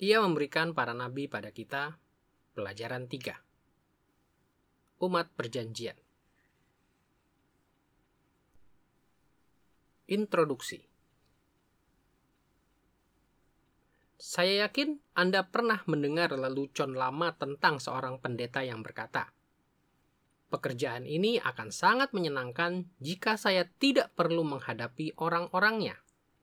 Ia memberikan para nabi pada kita. Pelajaran 3. Umat Perjanjian. Introduksi. Saya yakin Anda pernah mendengar lelucon lama tentang seorang pendeta yang berkata, "Pekerjaan ini akan sangat menyenangkan jika saya tidak perlu menghadapi orang-orangnya."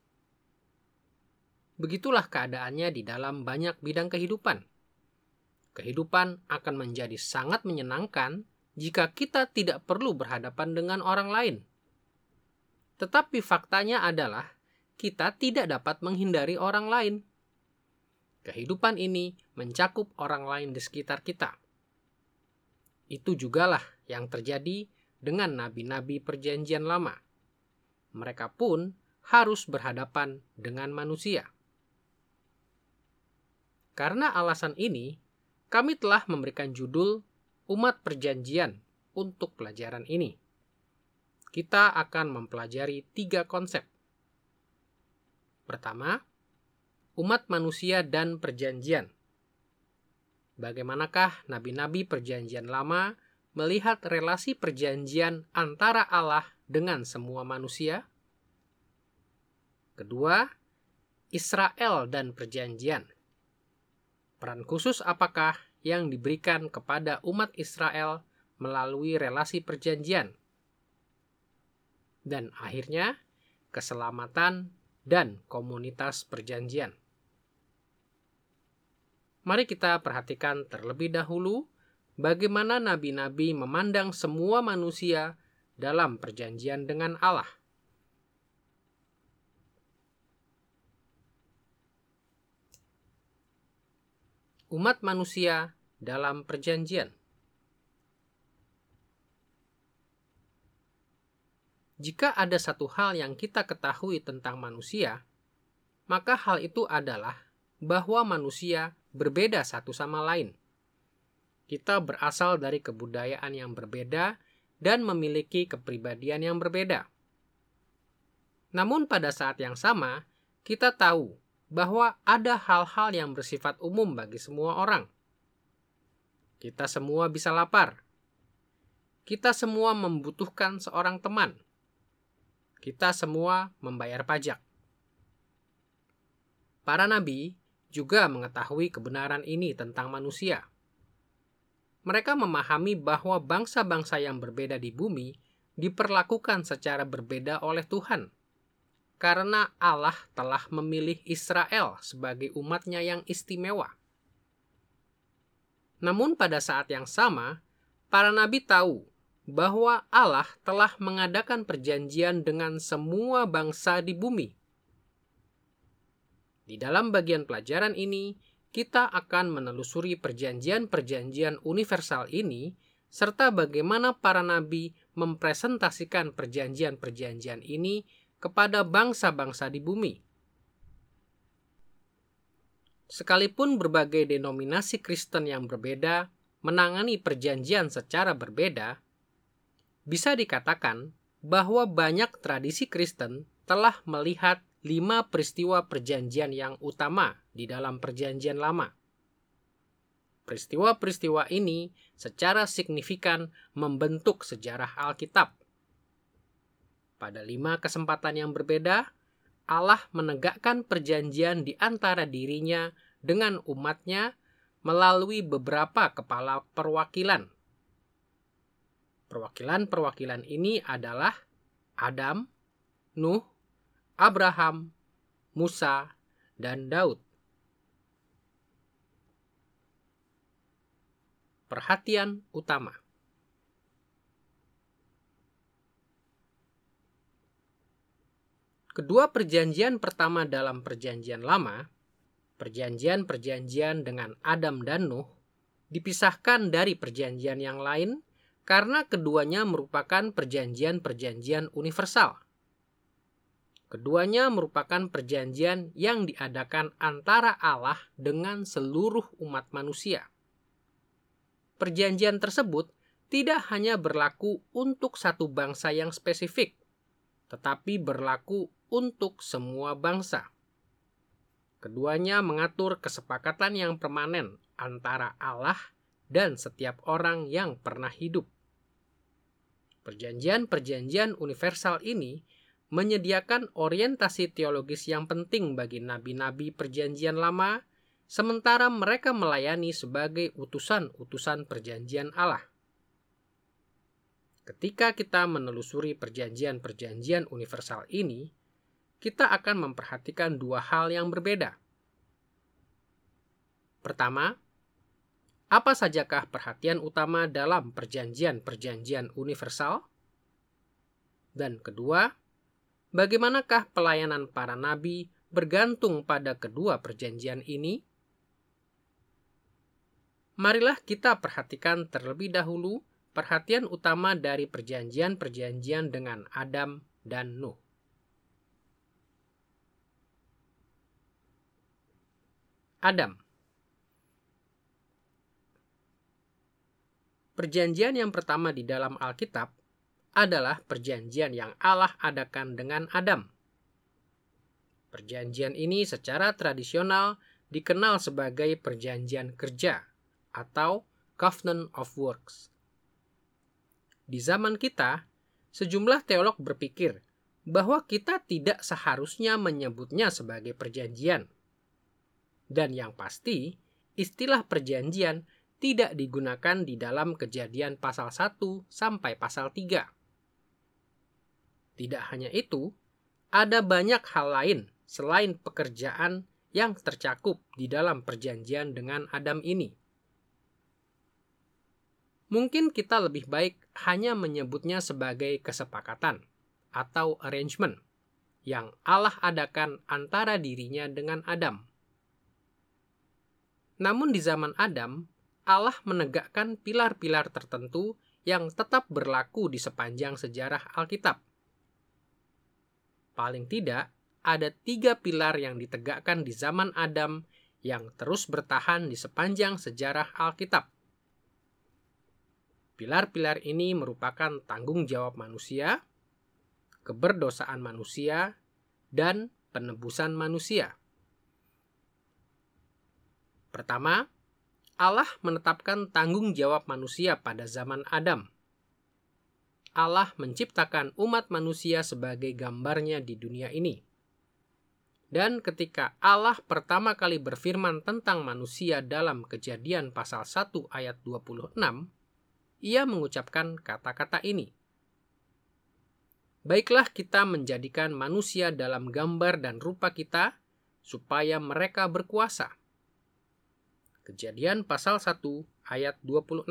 Begitulah keadaannya di dalam banyak bidang kehidupan. Kehidupan akan menjadi sangat menyenangkan jika kita tidak perlu berhadapan dengan orang lain. Tetapi faktanya adalah kita tidak dapat menghindari orang lain. Kehidupan ini mencakup orang lain di sekitar kita. Itu jugalah yang terjadi dengan nabi-nabi Perjanjian Lama. Mereka pun harus berhadapan dengan manusia. Karena alasan ini, kami telah memberikan judul Umat Perjanjian untuk pelajaran ini. Kita akan mempelajari 3 konsep. Pertama, umat manusia dan perjanjian. Bagaimanakah nabi-nabi Perjanjian Lama melihat relasi perjanjian antara Allah dengan semua manusia? Kedua, Israel dan perjanjian. Peran khusus apakah yang diberikan kepada umat Israel melalui relasi perjanjian? Dan akhirnya, keselamatan dan komunitas perjanjian. Mari kita perhatikan terlebih dahulu bagaimana nabi-nabi memandang semua manusia dalam perjanjian dengan Allah. Umat manusia dalam perjanjian. Jika ada satu hal yang kita ketahui tentang manusia, maka hal itu adalah bahwa manusia berbeda satu sama lain. Kita berasal dari kebudayaan yang berbeda dan memiliki kepribadian yang berbeda. Namun pada saat yang sama, kita tahu bahwa ada hal-hal yang bersifat umum bagi semua orang. Kita semua bisa lapar. Kita semua membutuhkan seorang teman. Kita semua membayar pajak. Para nabi juga mengetahui kebenaran ini tentang manusia. Mereka memahami bahwa bangsa-bangsa yang berbeda di bumi diperlakukan secara berbeda oleh Tuhan, karena Allah telah memilih Israel sebagai umatnya yang istimewa. Namun pada saat yang sama, para nabi tahu bahwa Allah telah mengadakan perjanjian dengan semua bangsa di bumi. Di dalam bagian pelajaran ini, kita akan menelusuri perjanjian-perjanjian universal ini, serta bagaimana para nabi mempresentasikan perjanjian-perjanjian ini kepada bangsa-bangsa di bumi. Sekalipun berbagai denominasi Kristen yang berbeda menangani perjanjian secara berbeda, bisa dikatakan bahwa banyak tradisi Kristen telah melihat 5 peristiwa perjanjian yang utama di dalam Perjanjian Lama. Peristiwa-peristiwa ini secara signifikan membentuk sejarah Alkitab. Pada 5 kesempatan yang berbeda, Allah menegakkan perjanjian di antara dirinya dengan umatnya melalui beberapa kepala perwakilan. Perwakilan-perwakilan ini adalah Adam, Nuh, Abraham, Musa, dan Daud. Perhatian utama. Kedua perjanjian pertama dalam Perjanjian Lama, perjanjian-perjanjian dengan Adam dan Nuh, dipisahkan dari perjanjian yang lain karena keduanya merupakan perjanjian-perjanjian universal. Keduanya merupakan perjanjian yang diadakan antara Allah dengan seluruh umat manusia. Perjanjian tersebut tidak hanya berlaku untuk satu bangsa yang spesifik, tetapi berlaku untuk semua bangsa. Keduanya mengatur kesepakatan yang permanen antara Allah dan setiap orang yang pernah hidup. Perjanjian-perjanjian universal ini menyediakan orientasi teologis yang penting bagi nabi-nabi Perjanjian Lama, sementara mereka melayani sebagai utusan-utusan perjanjian Allah. Ketika kita menelusuri perjanjian-perjanjian universal ini, kita akan memperhatikan dua hal yang berbeda. Pertama, apa sajakah perhatian utama dalam perjanjian-perjanjian universal? Dan kedua, bagaimanakah pelayanan para nabi bergantung pada kedua perjanjian ini? Marilah kita perhatikan terlebih dahulu perhatian utama dari perjanjian-perjanjian dengan Adam dan Nuh. Adam. Perjanjian yang pertama di dalam Alkitab adalah perjanjian yang Allah adakan dengan Adam. Perjanjian ini secara tradisional dikenal sebagai perjanjian kerja atau Covenant of Works. Di zaman kita, sejumlah teolog berpikir bahwa kita tidak seharusnya menyebutnya sebagai perjanjian. Dan yang pasti, istilah perjanjian tidak digunakan di dalam Kejadian pasal 1 sampai pasal 3. Tidak hanya itu, ada banyak hal lain selain pekerjaan yang tercakup di dalam perjanjian dengan Adam ini. Mungkin kita lebih baik hanya menyebutnya sebagai kesepakatan atau arrangement yang Allah adakan antara dirinya dengan Adam. Namun di zaman Adam, Allah menegakkan pilar-pilar tertentu yang tetap berlaku di sepanjang sejarah Alkitab. Paling tidak, ada 3 pilar yang ditegakkan di zaman Adam yang terus bertahan di sepanjang sejarah Alkitab. Pilar-pilar ini merupakan tanggung jawab manusia, keberdosaan manusia, dan penebusan manusia. Pertama, Allah menetapkan tanggung jawab manusia pada zaman Adam. Allah menciptakan umat manusia sebagai gambarnya di dunia ini. Dan ketika Allah pertama kali berfirman tentang manusia dalam Kejadian pasal 1 ayat 26, Ia mengucapkan kata-kata ini. Baiklah kita menjadikan manusia dalam gambar dan rupa kita, supaya mereka berkuasa. Kejadian pasal 1 ayat 26.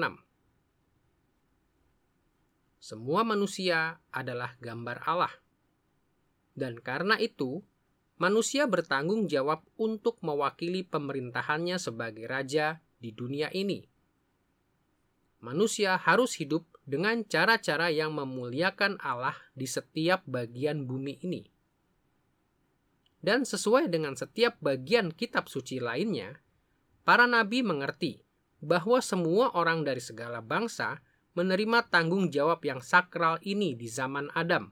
Semua manusia adalah gambar Allah. Dan karena itu, manusia bertanggung jawab untuk mewakili pemerintahannya sebagai raja di dunia ini. Manusia harus hidup dengan cara-cara yang memuliakan Allah di setiap bagian bumi ini. Dan sesuai dengan setiap bagian kitab suci lainnya, para nabi mengerti bahwa semua orang dari segala bangsa menerima tanggung jawab yang sakral ini di zaman Adam.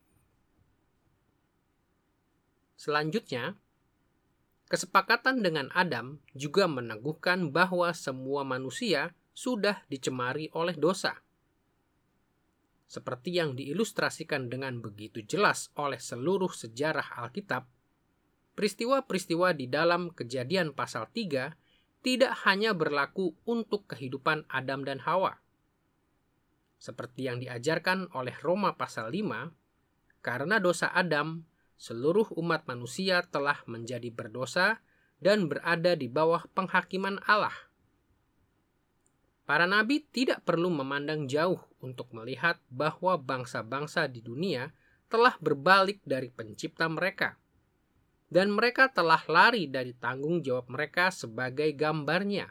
Selanjutnya, kesepakatan dengan Adam juga meneguhkan bahwa semua manusia sudah dicemari oleh dosa. Seperti yang diilustrasikan dengan begitu jelas oleh seluruh sejarah Alkitab, peristiwa-peristiwa di dalam Kejadian pasal 3 tidak hanya berlaku untuk kehidupan Adam dan Hawa. Seperti yang diajarkan oleh Roma pasal 5, karena dosa Adam, seluruh umat manusia telah menjadi berdosa dan berada di bawah penghakiman Allah. Para nabi tidak perlu memandang jauh untuk melihat bahwa bangsa-bangsa di dunia telah berbalik dari pencipta mereka. Dan mereka telah lari dari tanggung jawab mereka sebagai gambarnya.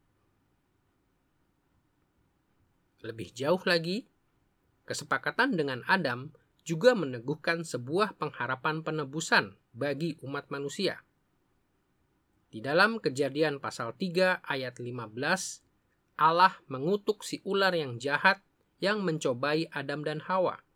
Lebih jauh lagi, kesepakatan dengan Adam juga meneguhkan sebuah pengharapan penebusan bagi umat manusia. Di dalam Kejadian pasal 3 ayat 15, Allah mengutuk si ular yang jahat yang mencobai Adam dan Hawa.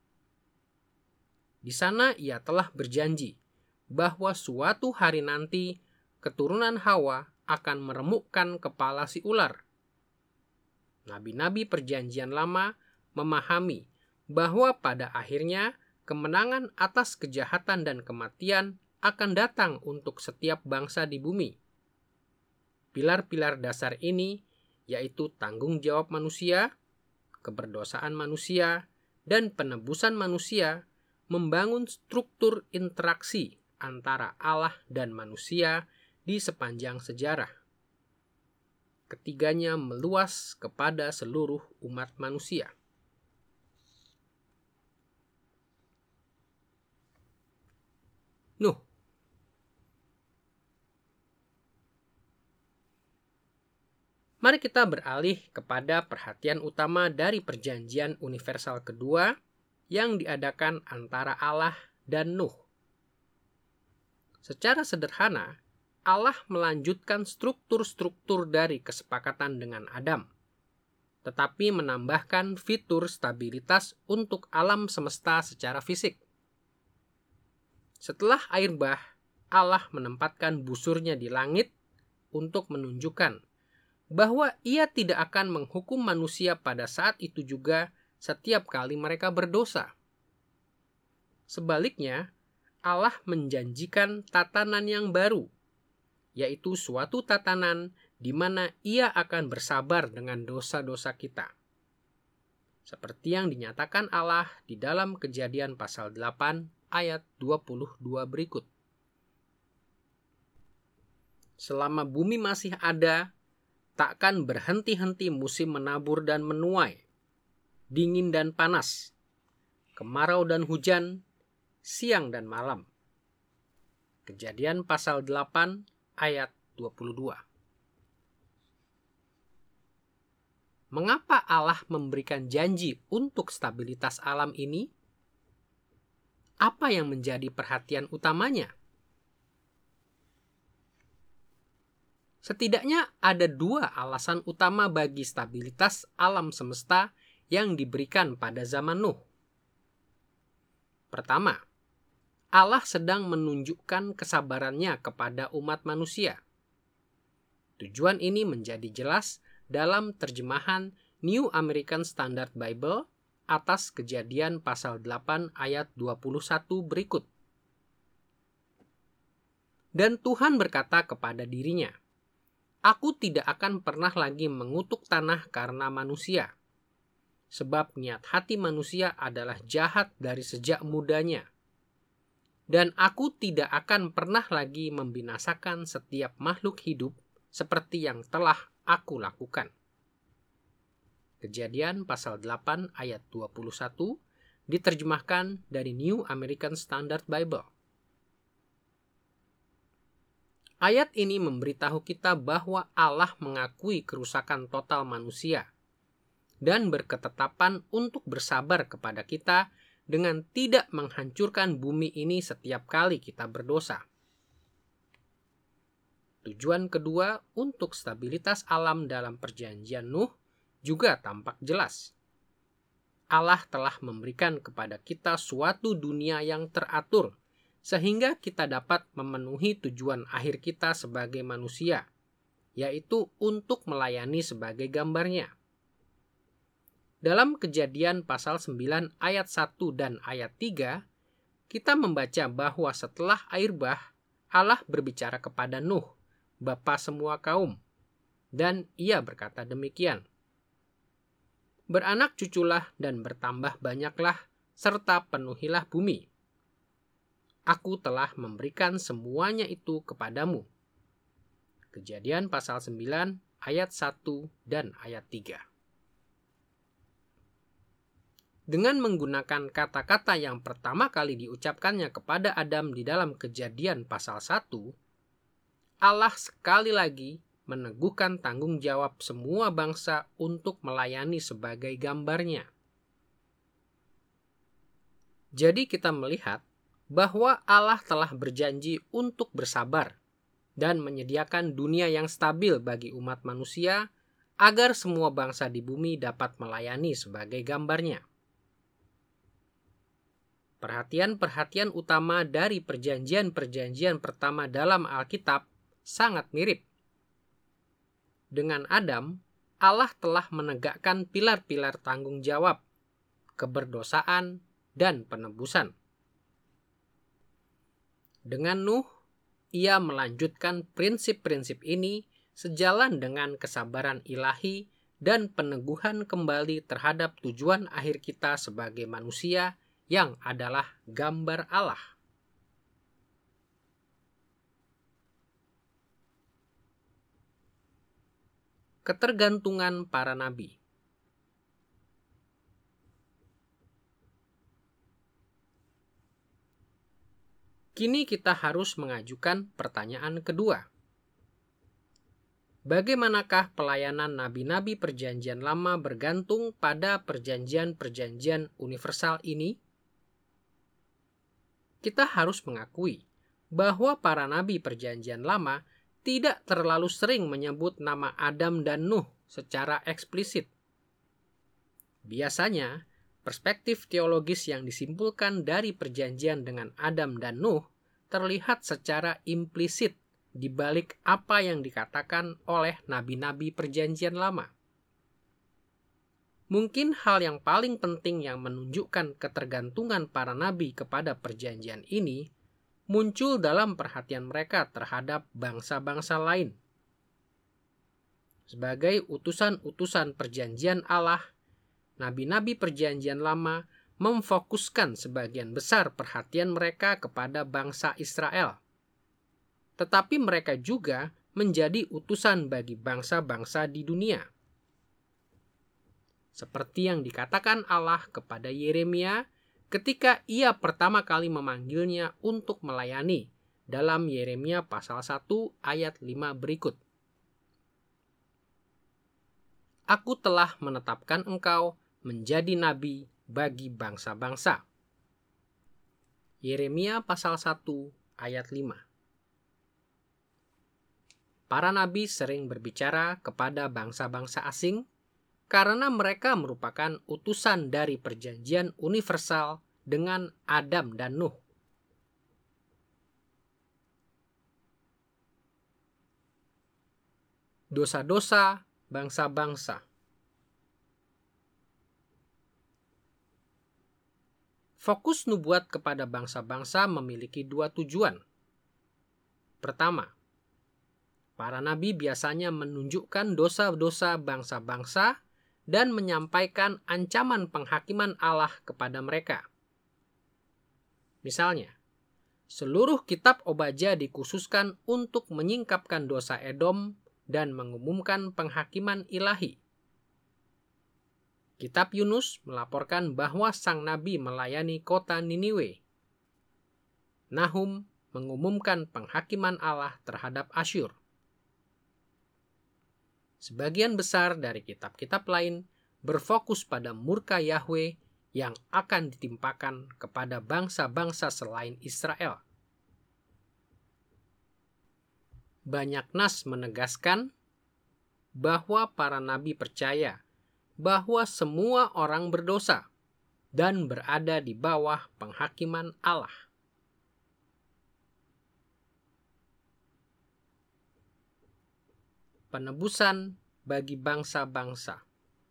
Di sana ia telah berjanji bahwa suatu hari nanti keturunan Hawa akan meremukkan kepala si ular. Nabi-nabi Perjanjian Lama memahami bahwa pada akhirnya kemenangan atas kejahatan dan kematian akan datang untuk setiap bangsa di bumi. Pilar-pilar dasar ini yaitu tanggung jawab manusia, keberdosaan manusia, dan penebusan manusia membangun struktur interaksi antara Allah dan manusia di sepanjang sejarah. Ketiganya meluas kepada seluruh umat manusia. Nuh. Mari kita beralih kepada perhatian utama dari perjanjian universal kedua yang diadakan antara Allah dan Nuh. Secara sederhana, Allah melanjutkan struktur-struktur dari kesepakatan dengan Adam, tetapi menambahkan fitur stabilitas untuk alam semesta secara fisik. Setelah air bah, Allah menempatkan busurnya di langit untuk menunjukkan bahwa Ia tidak akan menghukum manusia pada saat itu juga setiap kali mereka berdosa. Sebaliknya, Allah menjanjikan tatanan yang baru, yaitu suatu tatanan di mana Ia akan bersabar dengan dosa-dosa kita. Seperti yang dinyatakan Allah di dalam Kejadian pasal 8 ayat 22 berikut. Selama bumi masih ada, takkan berhenti-henti musim menabur dan menuai, dingin dan panas, kemarau dan hujan, siang dan malam. Kejadian pasal 8 ayat 22. Mengapa Allah memberikan janji untuk stabilitas alam ini? Apa yang menjadi perhatian utamanya? Setidaknya ada dua alasan utama bagi stabilitas alam semesta yang diberikan pada zaman Nuh. Pertama, Allah sedang menunjukkan kesabarannya kepada umat manusia. Tujuan ini menjadi jelas dalam terjemahan New American Standard Bible atas Kejadian pasal 8 ayat 21 berikut. Dan Tuhan berkata kepada dirinya, "Aku tidak akan pernah lagi mengutuk tanah karena manusia, sebab niat hati manusia adalah jahat dari sejak mudanya. Dan aku tidak akan pernah lagi membinasakan setiap makhluk hidup seperti yang telah aku lakukan." Kejadian pasal 8 ayat 21 diterjemahkan dari New American Standard Bible. Ayat ini memberitahu kita bahwa Allah mengakui kerusakan total manusia dan berketetapan untuk bersabar kepada kita dengan tidak menghancurkan bumi ini setiap kali kita berdosa. Tujuan kedua untuk stabilitas alam dalam perjanjian Nuh juga tampak jelas. Allah telah memberikan kepada kita suatu dunia yang teratur, sehingga kita dapat memenuhi tujuan akhir kita sebagai manusia, yaitu untuk melayani sebagai gambarnya. Dalam Kejadian pasal 9 ayat 1 dan ayat 3, kita membaca bahwa setelah air bah, Allah berbicara kepada Nuh, bapa semua kaum, dan Ia berkata demikian, "Beranak cuculah dan bertambah banyaklah, serta penuhilah bumi. Aku telah memberikan semuanya itu kepadamu." Kejadian pasal 9 ayat 1 dan ayat 3. Dengan menggunakan kata-kata yang pertama kali diucapkannya kepada Adam di dalam Kejadian pasal 1, Allah sekali lagi meneguhkan tanggung jawab semua bangsa untuk melayani sebagai gambarnya. Jadi kita melihat bahwa Allah telah berjanji untuk bersabar dan menyediakan dunia yang stabil bagi umat manusia agar semua bangsa di bumi dapat melayani sebagai gambarnya. Perhatian-perhatian utama dari perjanjian-perjanjian pertama dalam Alkitab sangat mirip. Dengan Adam, Allah telah menegakkan pilar-pilar tanggung jawab, keberdosaan, dan penebusan. Dengan Nuh, ia melanjutkan prinsip-prinsip ini sejalan dengan kesabaran ilahi dan peneguhan kembali terhadap tujuan akhir kita sebagai manusia yang adalah gambar Allah. Ketergantungan para nabi. Kini kita harus mengajukan pertanyaan kedua. Bagaimanakah pelayanan nabi-nabi perjanjian lama bergantung pada perjanjian-perjanjian universal ini? Kita harus mengakui bahwa para nabi perjanjian lama tidak terlalu sering menyebut nama Adam dan Nuh secara eksplisit. Biasanya, perspektif teologis yang disimpulkan dari perjanjian dengan Adam dan Nuh terlihat secara implisit di balik apa yang dikatakan oleh nabi-nabi perjanjian lama. Mungkin hal yang paling penting yang menunjukkan ketergantungan para nabi kepada perjanjian ini muncul dalam perhatian mereka terhadap bangsa-bangsa lain. Sebagai utusan-utusan perjanjian Allah, nabi-nabi perjanjian lama memfokuskan sebagian besar perhatian mereka kepada bangsa Israel. Tetapi mereka juga menjadi utusan bagi bangsa-bangsa di dunia. Seperti yang dikatakan Allah kepada Yeremia ketika ia pertama kali memanggilnya untuk melayani dalam Yeremia pasal 1 ayat 5 berikut. Aku telah menetapkan engkau menjadi nabi bagi bangsa-bangsa. Yeremia pasal 1 ayat 5. Para nabi sering berbicara kepada bangsa-bangsa asing karena mereka merupakan utusan dari perjanjian universal dengan Adam dan Nuh. Dosa-dosa bangsa-bangsa. Fokus nubuat kepada bangsa-bangsa memiliki dua tujuan. Pertama, para nabi biasanya menunjukkan dosa-dosa bangsa-bangsa dan menyampaikan ancaman penghakiman Allah kepada mereka. Misalnya, seluruh kitab Obadya dikhususkan untuk menyingkapkan dosa Edom dan mengumumkan penghakiman ilahi. Kitab Yunus melaporkan bahwa sang nabi melayani kota Niniwe. Nahum mengumumkan penghakiman Allah terhadap Asyur. Sebagian besar dari kitab-kitab lain berfokus pada murka Yahwe yang akan ditimpakan kepada bangsa-bangsa selain Israel. Banyak nas menegaskan bahwa para nabi percaya bahwa semua orang berdosa dan berada di bawah penghakiman Allah. Penebusan bagi bangsa-bangsa.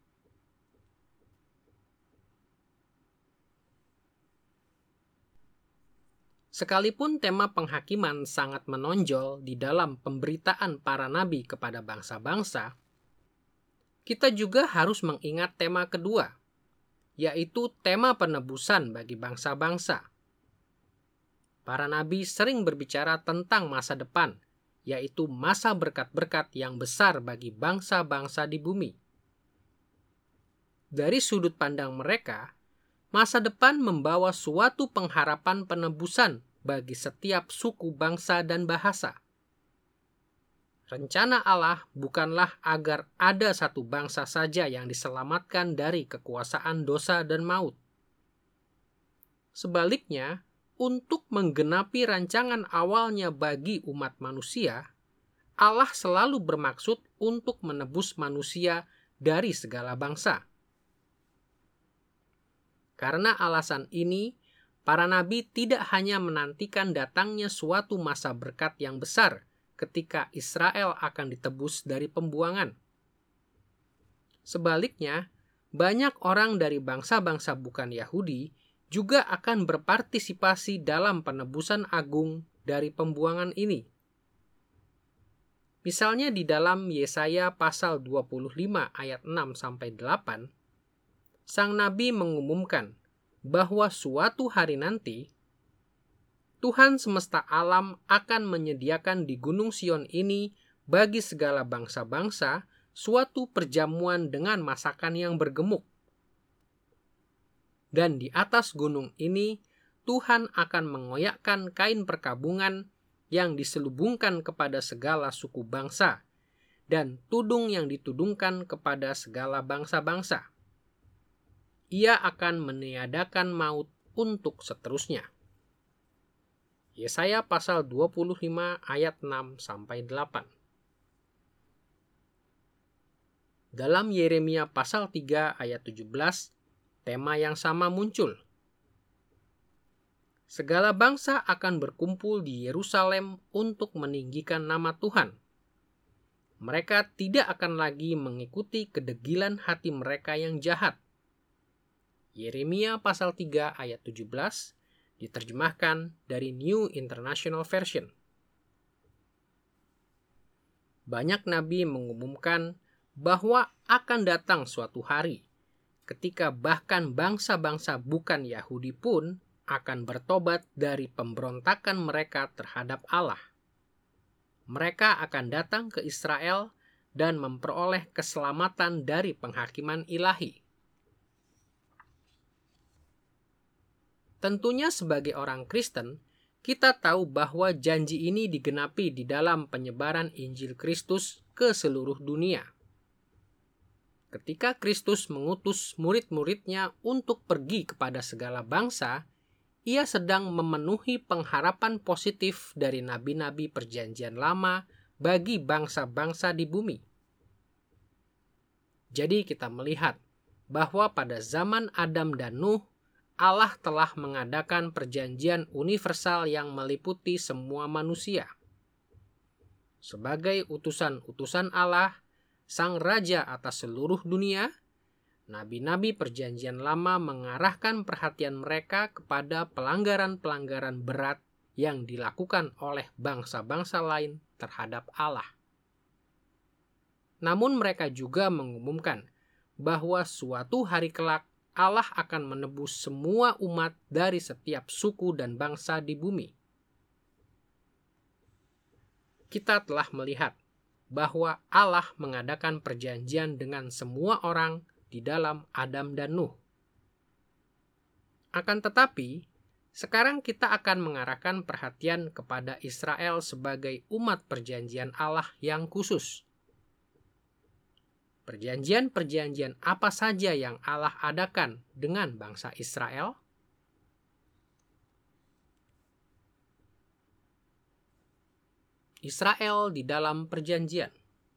Sekalipun tema penghakiman sangat menonjol di dalam pemberitaan para nabi kepada bangsa-bangsa, kita juga harus mengingat tema kedua, yaitu tema penebusan bagi bangsa-bangsa. Para nabi sering berbicara tentang masa depan, yaitu masa berkat-berkat yang besar bagi bangsa-bangsa di bumi. Dari sudut pandang mereka, masa depan membawa suatu pengharapan penebusan bagi setiap suku, bangsa, dan bahasa. Rencana Allah bukanlah agar ada satu bangsa saja yang diselamatkan dari kekuasaan dosa dan maut. Sebaliknya, untuk menggenapi rancangan awalnya bagi umat manusia, Allah selalu bermaksud untuk menebus manusia dari segala bangsa. Karena alasan ini, para nabi tidak hanya menantikan datangnya suatu masa berkat yang besar ketika Israel akan ditebus dari pembuangan. Sebaliknya, banyak orang dari bangsa-bangsa bukan Yahudi juga akan berpartisipasi dalam penebusan agung dari pembuangan ini. Misalnya di dalam Yesaya pasal 25 ayat 6-8, sang nabi mengumumkan bahwa suatu hari nanti, Tuhan semesta alam akan menyediakan di Gunung Sion ini bagi segala bangsa-bangsa suatu perjamuan dengan masakan yang bergemuk. Dan di atas gunung ini, Tuhan akan mengoyakkan kain perkabungan yang diselubungkan kepada segala suku bangsa, dan tudung yang ditudungkan kepada segala bangsa-bangsa. Ia akan meniadakan maut untuk seterusnya. Yesaya pasal 25 ayat 6-8. Dalam Yeremia pasal 3 ayat 17, tema yang sama muncul. Segala bangsa akan berkumpul di Yerusalem untuk meninggikan nama Tuhan. Mereka tidak akan lagi mengikuti kedegilan hati mereka yang jahat. Yeremia pasal 3 ayat 17 diterjemahkan dari New International Version. Banyak nabi mengumumkan bahwa akan datang suatu hari ketika bahkan bangsa-bangsa bukan Yahudi pun akan bertobat dari pemberontakan mereka terhadap Allah. Mereka akan datang ke Israel dan memperoleh keselamatan dari penghakiman ilahi. Tentunya sebagai orang Kristen, kita tahu bahwa janji ini digenapi di dalam penyebaran Injil Kristus ke seluruh dunia. Ketika Kristus mengutus murid-muridnya untuk pergi kepada segala bangsa, ia sedang memenuhi pengharapan positif dari nabi-nabi Perjanjian Lama bagi bangsa-bangsa di bumi. Jadi kita melihat bahwa pada zaman Adam dan Nuh, Allah telah mengadakan perjanjian universal yang meliputi semua manusia. Sebagai utusan-utusan Allah, Sang Raja atas seluruh dunia, nabi-nabi Perjanjian Lama mengarahkan perhatian mereka kepada pelanggaran-pelanggaran berat yang dilakukan oleh bangsa-bangsa lain terhadap Allah. Namun mereka juga mengumumkan bahwa suatu hari kelak Allah akan menebus semua umat dari setiap suku dan bangsa di bumi. Kita telah melihat bahwa Allah mengadakan perjanjian dengan semua orang di dalam Adam dan Nuh. Akan tetapi, sekarang kita akan mengarahkan perhatian kepada Israel sebagai umat perjanjian Allah yang khusus. Perjanjian-perjanjian apa saja yang Allah adakan dengan bangsa Israel? Israel di dalam perjanjian.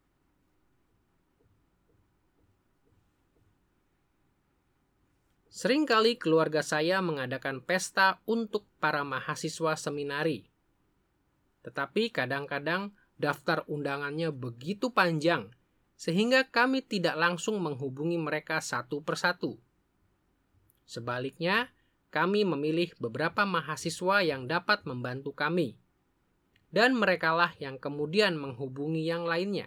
Seringkali keluarga saya mengadakan pesta untuk para mahasiswa seminari. Tetapi kadang-kadang daftar undangannya begitu panjang, sehingga kami tidak langsung menghubungi mereka satu persatu. Sebaliknya, kami memilih beberapa mahasiswa yang dapat membantu kami, dan merekalah yang kemudian menghubungi yang lainnya.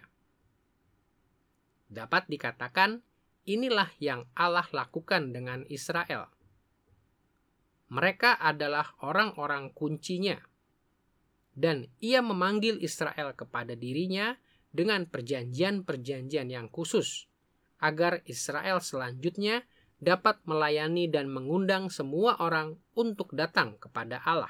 Dapat dikatakan, inilah yang Allah lakukan dengan Israel. Mereka adalah orang-orang kuncinya, dan Ia memanggil Israel kepada dirinya dengan perjanjian-perjanjian yang khusus, agar Israel selanjutnya dapat melayani dan mengundang semua orang untuk datang kepada Allah.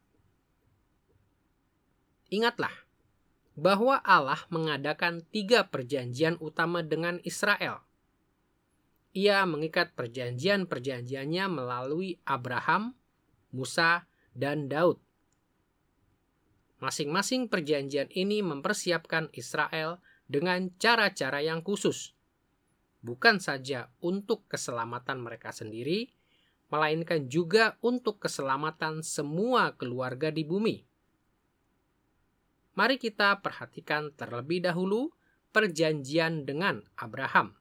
Ingatlah bahwa Allah mengadakan 3 perjanjian utama dengan Israel. Ia mengikat perjanjian-perjanjiannya melalui Abraham, Musa, dan Daud. Masing-masing perjanjian ini mempersiapkan Israel dengan cara-cara yang khusus, bukan saja untuk keselamatan mereka sendiri, melainkan juga untuk keselamatan semua keluarga di bumi. Mari kita perhatikan terlebih dahulu perjanjian dengan Abraham.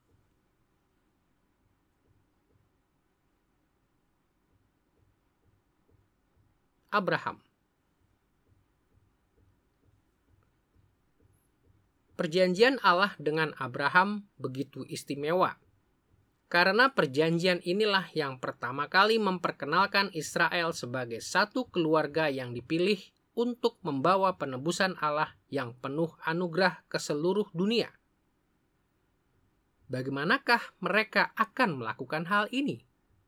Abraham. Perjanjian Allah dengan Abraham begitu istimewa, karena perjanjian inilah yang pertama kali memperkenalkan Israel sebagai satu keluarga yang dipilih untuk membawa penebusan Allah yang penuh anugerah ke seluruh dunia. Bagaimanakah mereka akan melakukan hal ini?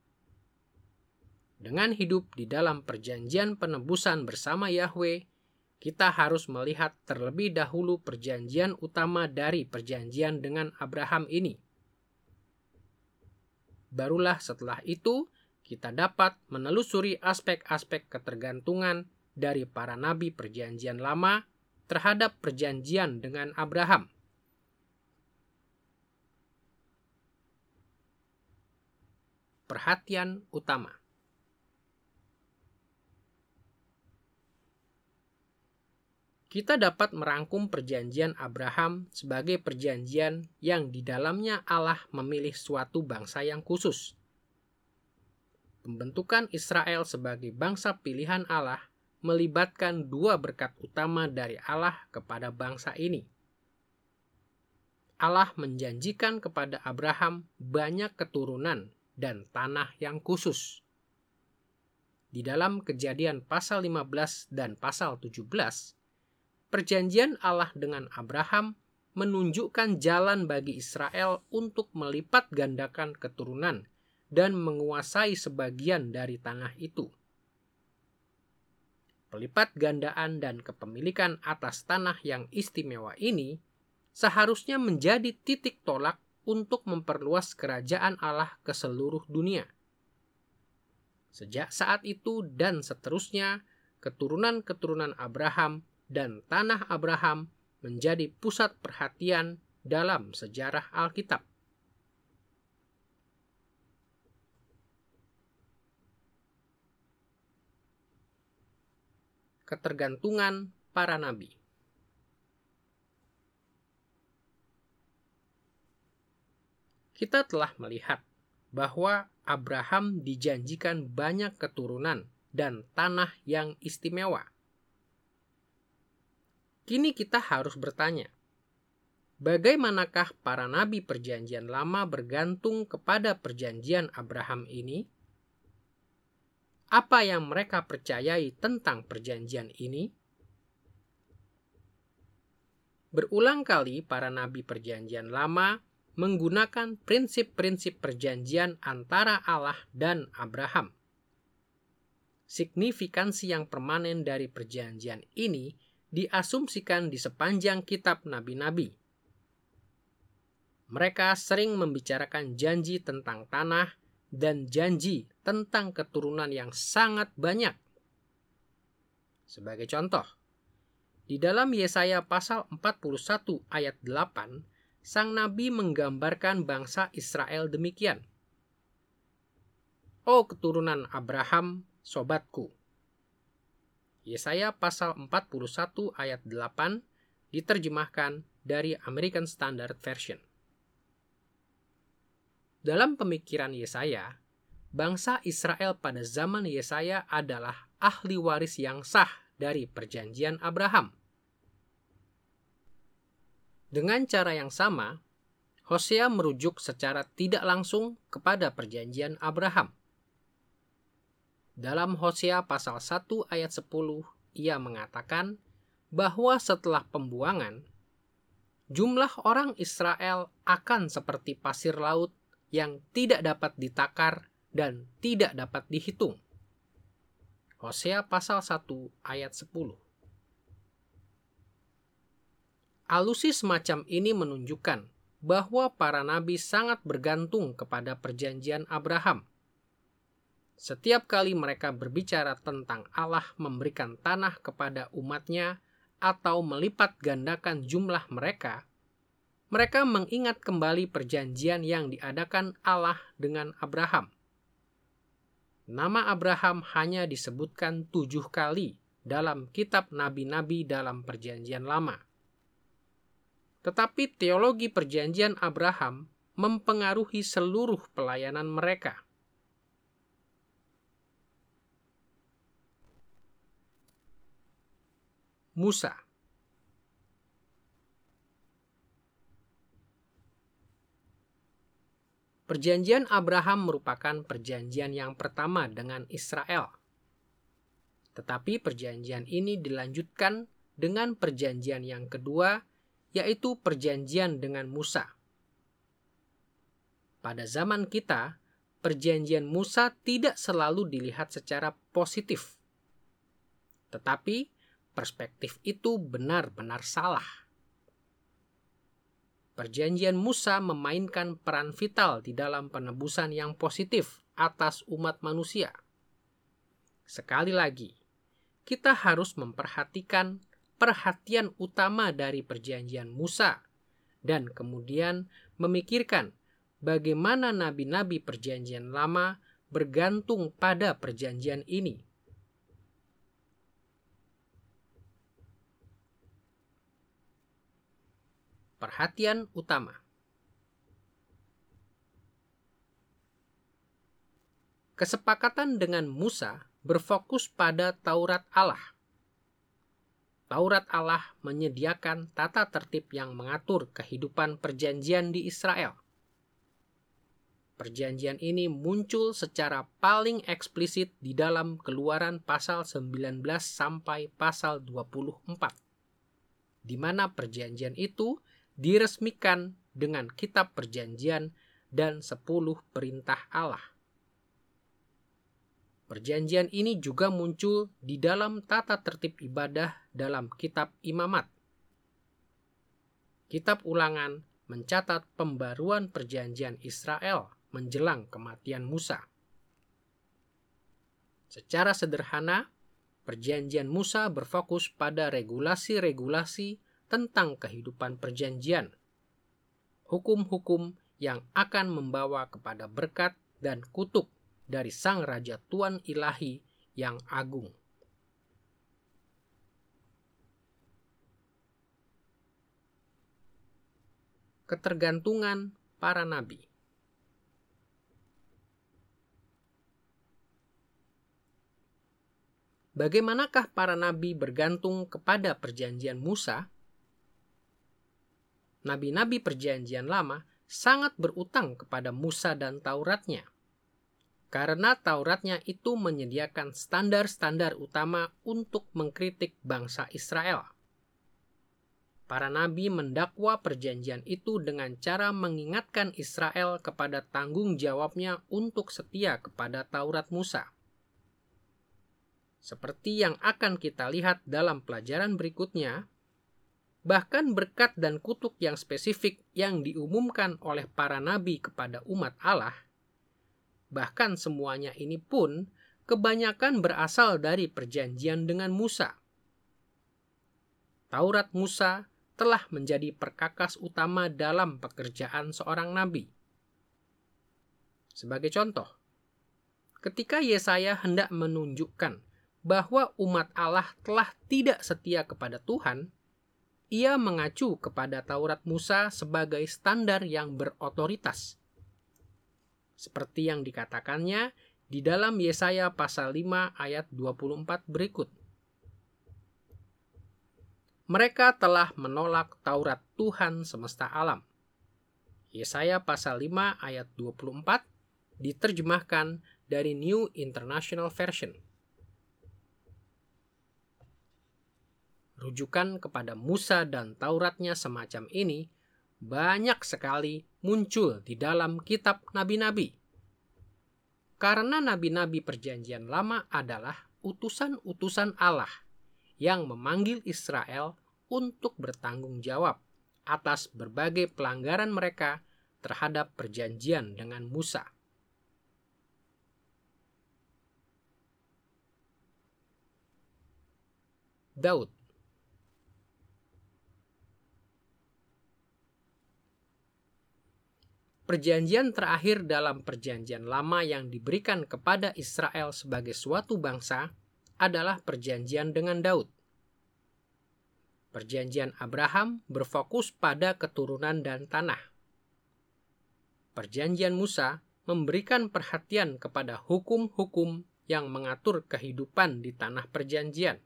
Dengan hidup di dalam perjanjian penebusan bersama Yahweh, kita harus melihat terlebih dahulu perjanjian utama dari perjanjian dengan Abraham ini. Barulah setelah itu, kita dapat menelusuri aspek-aspek ketergantungan dari para nabi perjanjian lama terhadap perjanjian dengan Abraham. Perhatian utama. Kita dapat merangkum perjanjian Abraham sebagai perjanjian yang di dalamnya Allah memilih suatu bangsa yang khusus. Pembentukan Israel sebagai bangsa pilihan Allah melibatkan dua berkat utama dari Allah kepada bangsa ini. Allah menjanjikan kepada Abraham banyak keturunan dan tanah yang khusus. Di dalam Kejadian pasal 15 dan pasal 17, perjanjian Allah dengan Abraham menunjukkan jalan bagi Israel untuk melipat gandakan keturunan dan menguasai sebagian dari tanah itu. Pelipat gandaan dan kepemilikan atas tanah yang istimewa ini seharusnya menjadi titik tolak untuk memperluas kerajaan Allah ke seluruh dunia. Sejak saat itu dan seterusnya, keturunan-keturunan Abraham dan tanah Abraham menjadi pusat perhatian dalam sejarah Alkitab. Ketergantungan para nabi. Kita telah melihat bahwa Abraham dijanjikan banyak keturunan dan tanah yang istimewa. Kini kita harus bertanya, bagaimanakah para nabi perjanjian lama bergantung kepada perjanjian Abraham ini? Apa yang mereka percayai tentang perjanjian ini? Berulang kali para nabi perjanjian lama menggunakan prinsip-prinsip perjanjian antara Allah dan Abraham. Signifikansi yang permanen dari perjanjian ini diasumsikan di sepanjang kitab nabi-nabi. Mereka sering membicarakan janji tentang tanah dan janji tentang keturunan yang sangat banyak. Sebagai contoh, di dalam Yesaya pasal 41 ayat 8, sang nabi menggambarkan bangsa Israel demikian. O keturunan Abraham, sobatku. Yesaya pasal 41 ayat 8 diterjemahkan dari American Standard Version. Dalam pemikiran Yesaya, bangsa Israel pada zaman Yesaya adalah ahli waris yang sah dari perjanjian Abraham. Dengan cara yang sama, Hosea merujuk secara tidak langsung kepada perjanjian Abraham. Dalam Hosea pasal 1 ayat 10, ia mengatakan bahwa setelah pembuangan, jumlah orang Israel akan seperti pasir laut yang tidak dapat ditakar dan tidak dapat dihitung. Hosea pasal 1 ayat 10. Alusi semacam ini menunjukkan bahwa para nabi sangat bergantung kepada perjanjian Abraham. Setiap kali mereka berbicara tentang Allah memberikan tanah kepada umatnya atau melipat gandakan jumlah mereka, mereka mengingat kembali perjanjian yang diadakan Allah dengan Abraham. Nama Abraham hanya disebutkan 7 kali dalam kitab nabi-nabi dalam Perjanjian Lama. Tetapi teologi Perjanjian Abraham mempengaruhi seluruh pelayanan mereka. Musa. Perjanjian Abraham merupakan perjanjian yang pertama dengan Israel. Tetapi perjanjian ini dilanjutkan dengan perjanjian yang kedua, yaitu perjanjian dengan Musa. Pada zaman kita, perjanjian Musa tidak selalu dilihat secara positif. Tetapi perspektif itu benar-benar salah. Perjanjian Musa memainkan peran vital di dalam penebusan yang positif atas umat manusia. Sekali lagi, kita harus memperhatikan perhatian utama dari perjanjian Musa dan kemudian memikirkan bagaimana nabi-nabi perjanjian lama bergantung pada perjanjian ini. Perhatian utama. Kesepakatan dengan Musa berfokus pada Taurat Allah. Taurat Allah menyediakan tata tertib yang mengatur kehidupan perjanjian di Israel. Perjanjian ini muncul secara paling eksplisit di dalam Keluaran pasal 19 sampai pasal 24, di mana perjanjian itu diresmikan dengan kitab perjanjian dan 10 perintah Allah. Perjanjian ini juga muncul di dalam tata tertib ibadah dalam kitab Imamat. Kitab Ulangan mencatat pembaruan perjanjian Israel menjelang kematian Musa. Secara sederhana, perjanjian Musa berfokus pada regulasi-regulasi tentang kehidupan perjanjian, hukum-hukum yang akan membawa kepada berkat dan kutuk dari Sang Raja Tuan Ilahi yang agung. Ketergantungan para nabi. Bagaimanakah para nabi bergantung kepada perjanjian Musa? Nabi-nabi perjanjian lama sangat berutang kepada Musa dan Tauratnya. Karena Tauratnya itu menyediakan standar-standar utama untuk mengkritik bangsa Israel. Para nabi mendakwa perjanjian itu dengan cara mengingatkan Israel kepada tanggung jawabnya untuk setia kepada Taurat Musa. Seperti yang akan kita lihat dalam pelajaran berikutnya, bahkan berkat dan kutuk yang spesifik yang diumumkan oleh para nabi kepada umat Allah, bahkan semuanya ini pun kebanyakan berasal dari perjanjian dengan Musa. Taurat Musa telah menjadi perkakas utama dalam pekerjaan seorang nabi. Sebagai contoh, ketika Yesaya hendak menunjukkan bahwa umat Allah telah tidak setia kepada Tuhan, ia mengacu kepada Taurat Musa sebagai standar yang berotoritas. Seperti yang dikatakannya di dalam Yesaya pasal 5 ayat 24 berikut. Mereka telah menolak Taurat Tuhan semesta alam. Yesaya pasal 5 ayat 24 diterjemahkan dari New International Version. Rujukan kepada Musa dan Tauratnya semacam ini banyak sekali muncul di dalam kitab nabi-nabi. Karena nabi-nabi perjanjian lama adalah utusan-utusan Allah yang memanggil Israel untuk bertanggung jawab atas berbagai pelanggaran mereka terhadap perjanjian dengan Musa. Daud. Perjanjian terakhir dalam perjanjian lama yang diberikan kepada Israel sebagai suatu bangsa adalah perjanjian dengan Daud. Perjanjian Abraham berfokus pada keturunan dan tanah. Perjanjian Musa memberikan perhatian kepada hukum-hukum yang mengatur kehidupan di tanah perjanjian.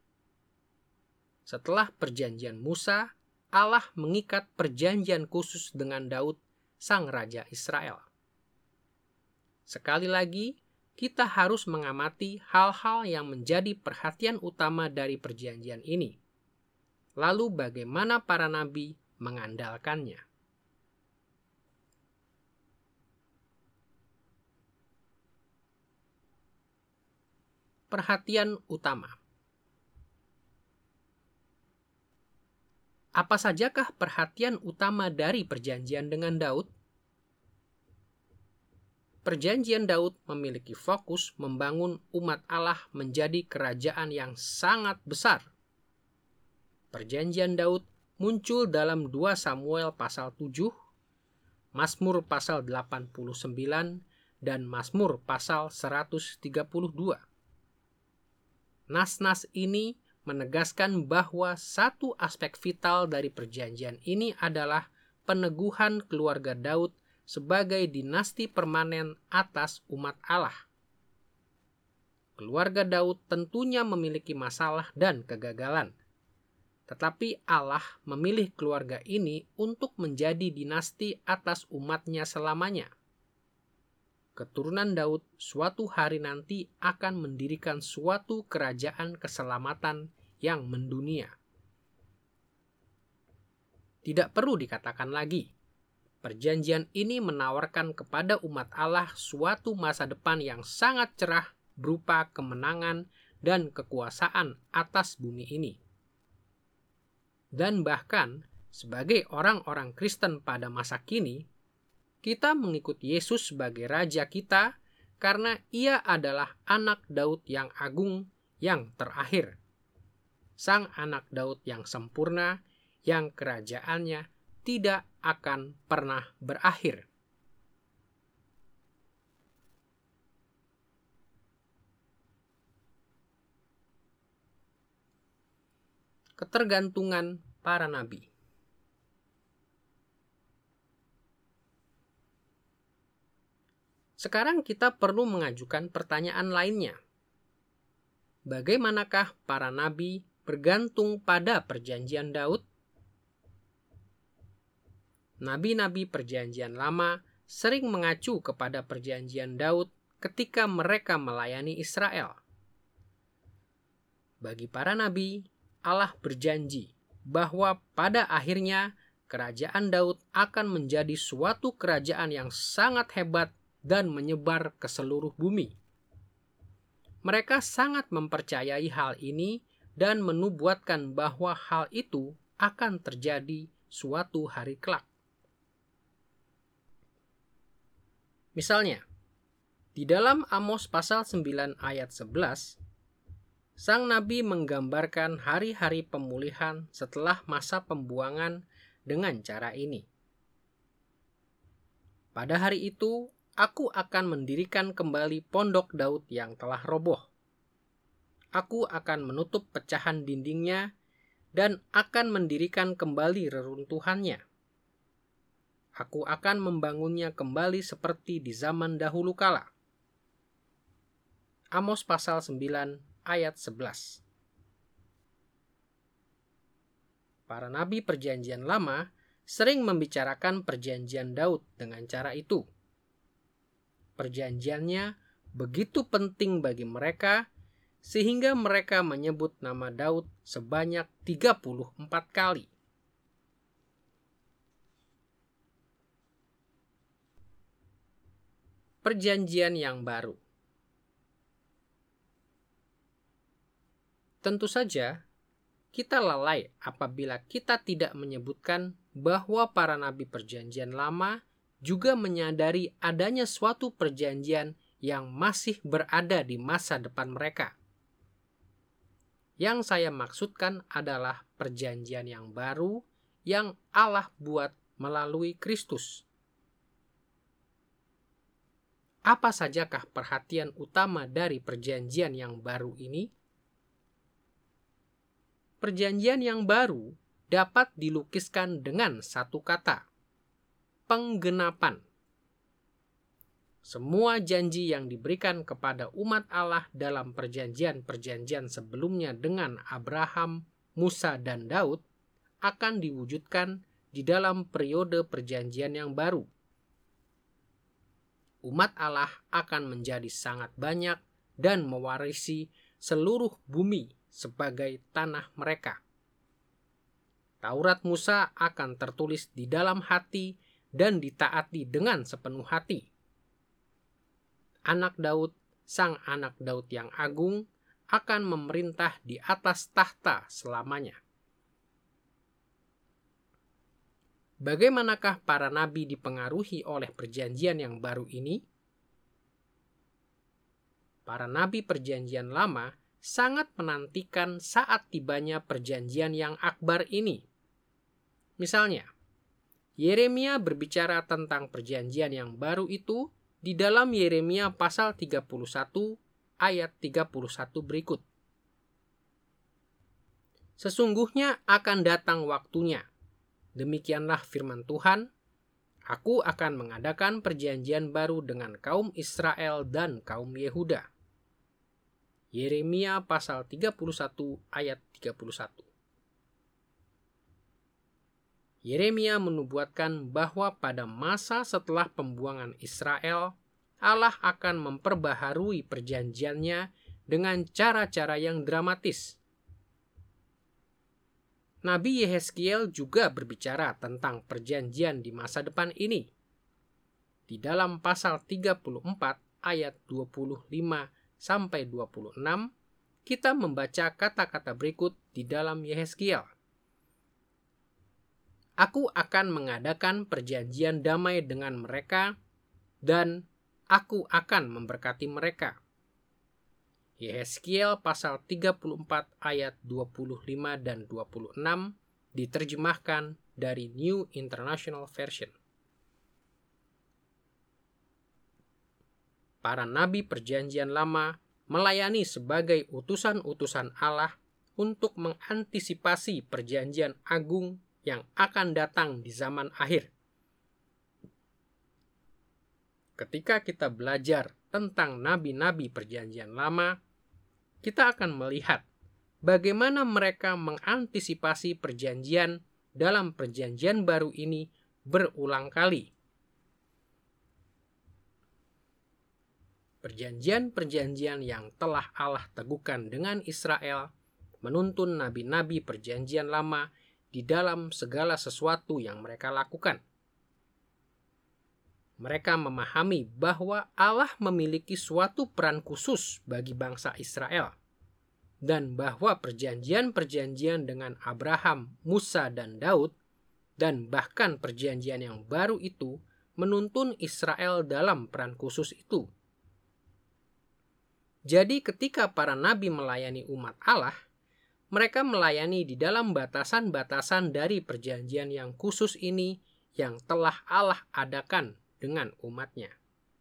Setelah perjanjian Musa, Allah mengikat perjanjian khusus dengan Daud, sang raja Israel. Sekali lagi, kita harus mengamati hal-hal yang menjadi perhatian utama dari perjanjian ini. Lalu bagaimana para nabi mengandalkannya? Perhatian utama. Apa sajakah perhatian utama dari perjanjian dengan Daud? Perjanjian Daud memiliki fokus membangun umat Allah menjadi kerajaan yang sangat besar. Perjanjian Daud muncul dalam 2 Samuel pasal 7, Mazmur pasal 89, dan Mazmur pasal 132. Nas-nas ini menegaskan bahwa satu aspek vital dari perjanjian ini adalah peneguhan keluarga Daud sebagai dinasti permanen atas umat Allah. Keluarga Daud tentunya memiliki masalah dan kegagalan, tetapi Allah memilih keluarga ini untuk menjadi dinasti atas umatnya selamanya. Keturunan Daud suatu hari nanti akan mendirikan suatu kerajaan keselamatan yang mendunia. Tidak perlu dikatakan lagi, perjanjian ini menawarkan kepada umat Allah suatu masa depan yang sangat cerah berupa kemenangan dan kekuasaan atas bumi ini. Dan bahkan, sebagai orang-orang Kristen pada masa kini, kita mengikuti Yesus sebagai Raja kita karena Ia adalah anak Daud yang agung yang terakhir. Sang anak Daud yang sempurna, yang kerajaannya tidak akan pernah berakhir. Ketergantungan para nabi. Sekarang kita perlu mengajukan pertanyaan lainnya. Bagaimanakah para nabi bergantung pada perjanjian Daud? Nabi-nabi perjanjian lama sering mengacu kepada perjanjian Daud ketika mereka melayani Israel. Bagi para nabi, Allah berjanji bahwa pada akhirnya kerajaan Daud akan menjadi suatu kerajaan yang sangat hebat dan menyebar ke seluruh bumi. Mereka sangat mempercayai hal ini dan menubuatkan bahwa hal itu akan terjadi suatu hari kelak. Misalnya, di dalam Amos pasal 9 ayat 11, sang nabi menggambarkan hari-hari pemulihan setelah masa pembuangan dengan cara ini. Pada hari itu, aku akan mendirikan kembali pondok Daud yang telah roboh. Aku akan menutup pecahan dindingnya dan akan mendirikan kembali reruntuhannya. Aku akan membangunnya kembali seperti di zaman dahulu kala. Amos pasal 9 ayat 11. Para nabi perjanjian lama sering membicarakan perjanjian Daud dengan cara itu. Perjanjiannya begitu penting bagi mereka sehingga mereka menyebut nama Daud sebanyak 34 kali. Perjanjian yang baru. Tentu saja, kita lalai apabila kita tidak menyebutkan bahwa para nabi perjanjian lama juga menyadari adanya suatu perjanjian yang masih berada di masa depan mereka. Yang saya maksudkan adalah perjanjian yang baru yang Allah buat melalui Kristus. Apa sajakah perhatian utama dari perjanjian yang baru ini? Perjanjian yang baru dapat dilukiskan dengan satu kata, penggenapan. Semua janji yang diberikan kepada umat Allah dalam perjanjian-perjanjian sebelumnya dengan Abraham, Musa, dan Daud akan diwujudkan di dalam periode perjanjian yang baru. Umat Allah akan menjadi sangat banyak dan mewarisi seluruh bumi sebagai tanah mereka. Taurat Musa akan tertulis di dalam hati dan ditaati dengan sepenuh hati. Anak Daud, sang anak Daud yang agung, akan memerintah di atas tahta selamanya. Bagaimanakah para nabi dipengaruhi oleh perjanjian yang baru ini? Para nabi perjanjian lama sangat menantikan saat tibanya perjanjian yang akbar ini. Misalnya, Yeremia berbicara tentang perjanjian yang baru itu di dalam Yeremia pasal 31 ayat 31 berikut. Sesungguhnya akan datang waktunya, demikianlah firman Tuhan, aku akan mengadakan perjanjian baru dengan kaum Israel dan kaum Yehuda. Yeremia pasal 31 ayat 31. Yeremia menubuatkan bahwa pada masa setelah pembuangan Israel, Allah akan memperbaharui perjanjiannya dengan cara-cara yang dramatis. Nabi Yehezkiel juga berbicara tentang perjanjian di masa depan ini. Di dalam pasal 34 ayat 25 sampai 26, kita membaca kata-kata berikut di dalam Yehezkiel. Aku akan mengadakan perjanjian damai dengan mereka, dan aku akan memberkati mereka. Yehezkiel pasal 34 ayat 25 dan 26 diterjemahkan dari New International Version. Para nabi perjanjian lama melayani sebagai utusan-utusan Allah untuk mengantisipasi perjanjian agung yang akan datang di zaman akhir. Ketika kita belajar tentang nabi-nabi perjanjian lama, kita akan melihat bagaimana mereka mengantisipasi perjanjian dalam perjanjian baru ini berulang kali. Perjanjian-perjanjian yang telah Allah teguhkan dengan Israel menuntun nabi-nabi perjanjian lama di dalam segala sesuatu yang mereka lakukan. Mereka memahami bahwa Allah memiliki suatu peran khusus bagi bangsa Israel, dan bahwa perjanjian-perjanjian dengan Abraham, Musa, dan Daud, dan bahkan perjanjian yang baru itu menuntun Israel dalam peran khusus itu. Jadi ketika para nabi melayani umat Allah, mereka melayani di dalam batasan-batasan dari perjanjian yang khusus ini yang telah Allah adakan dengan umatnya.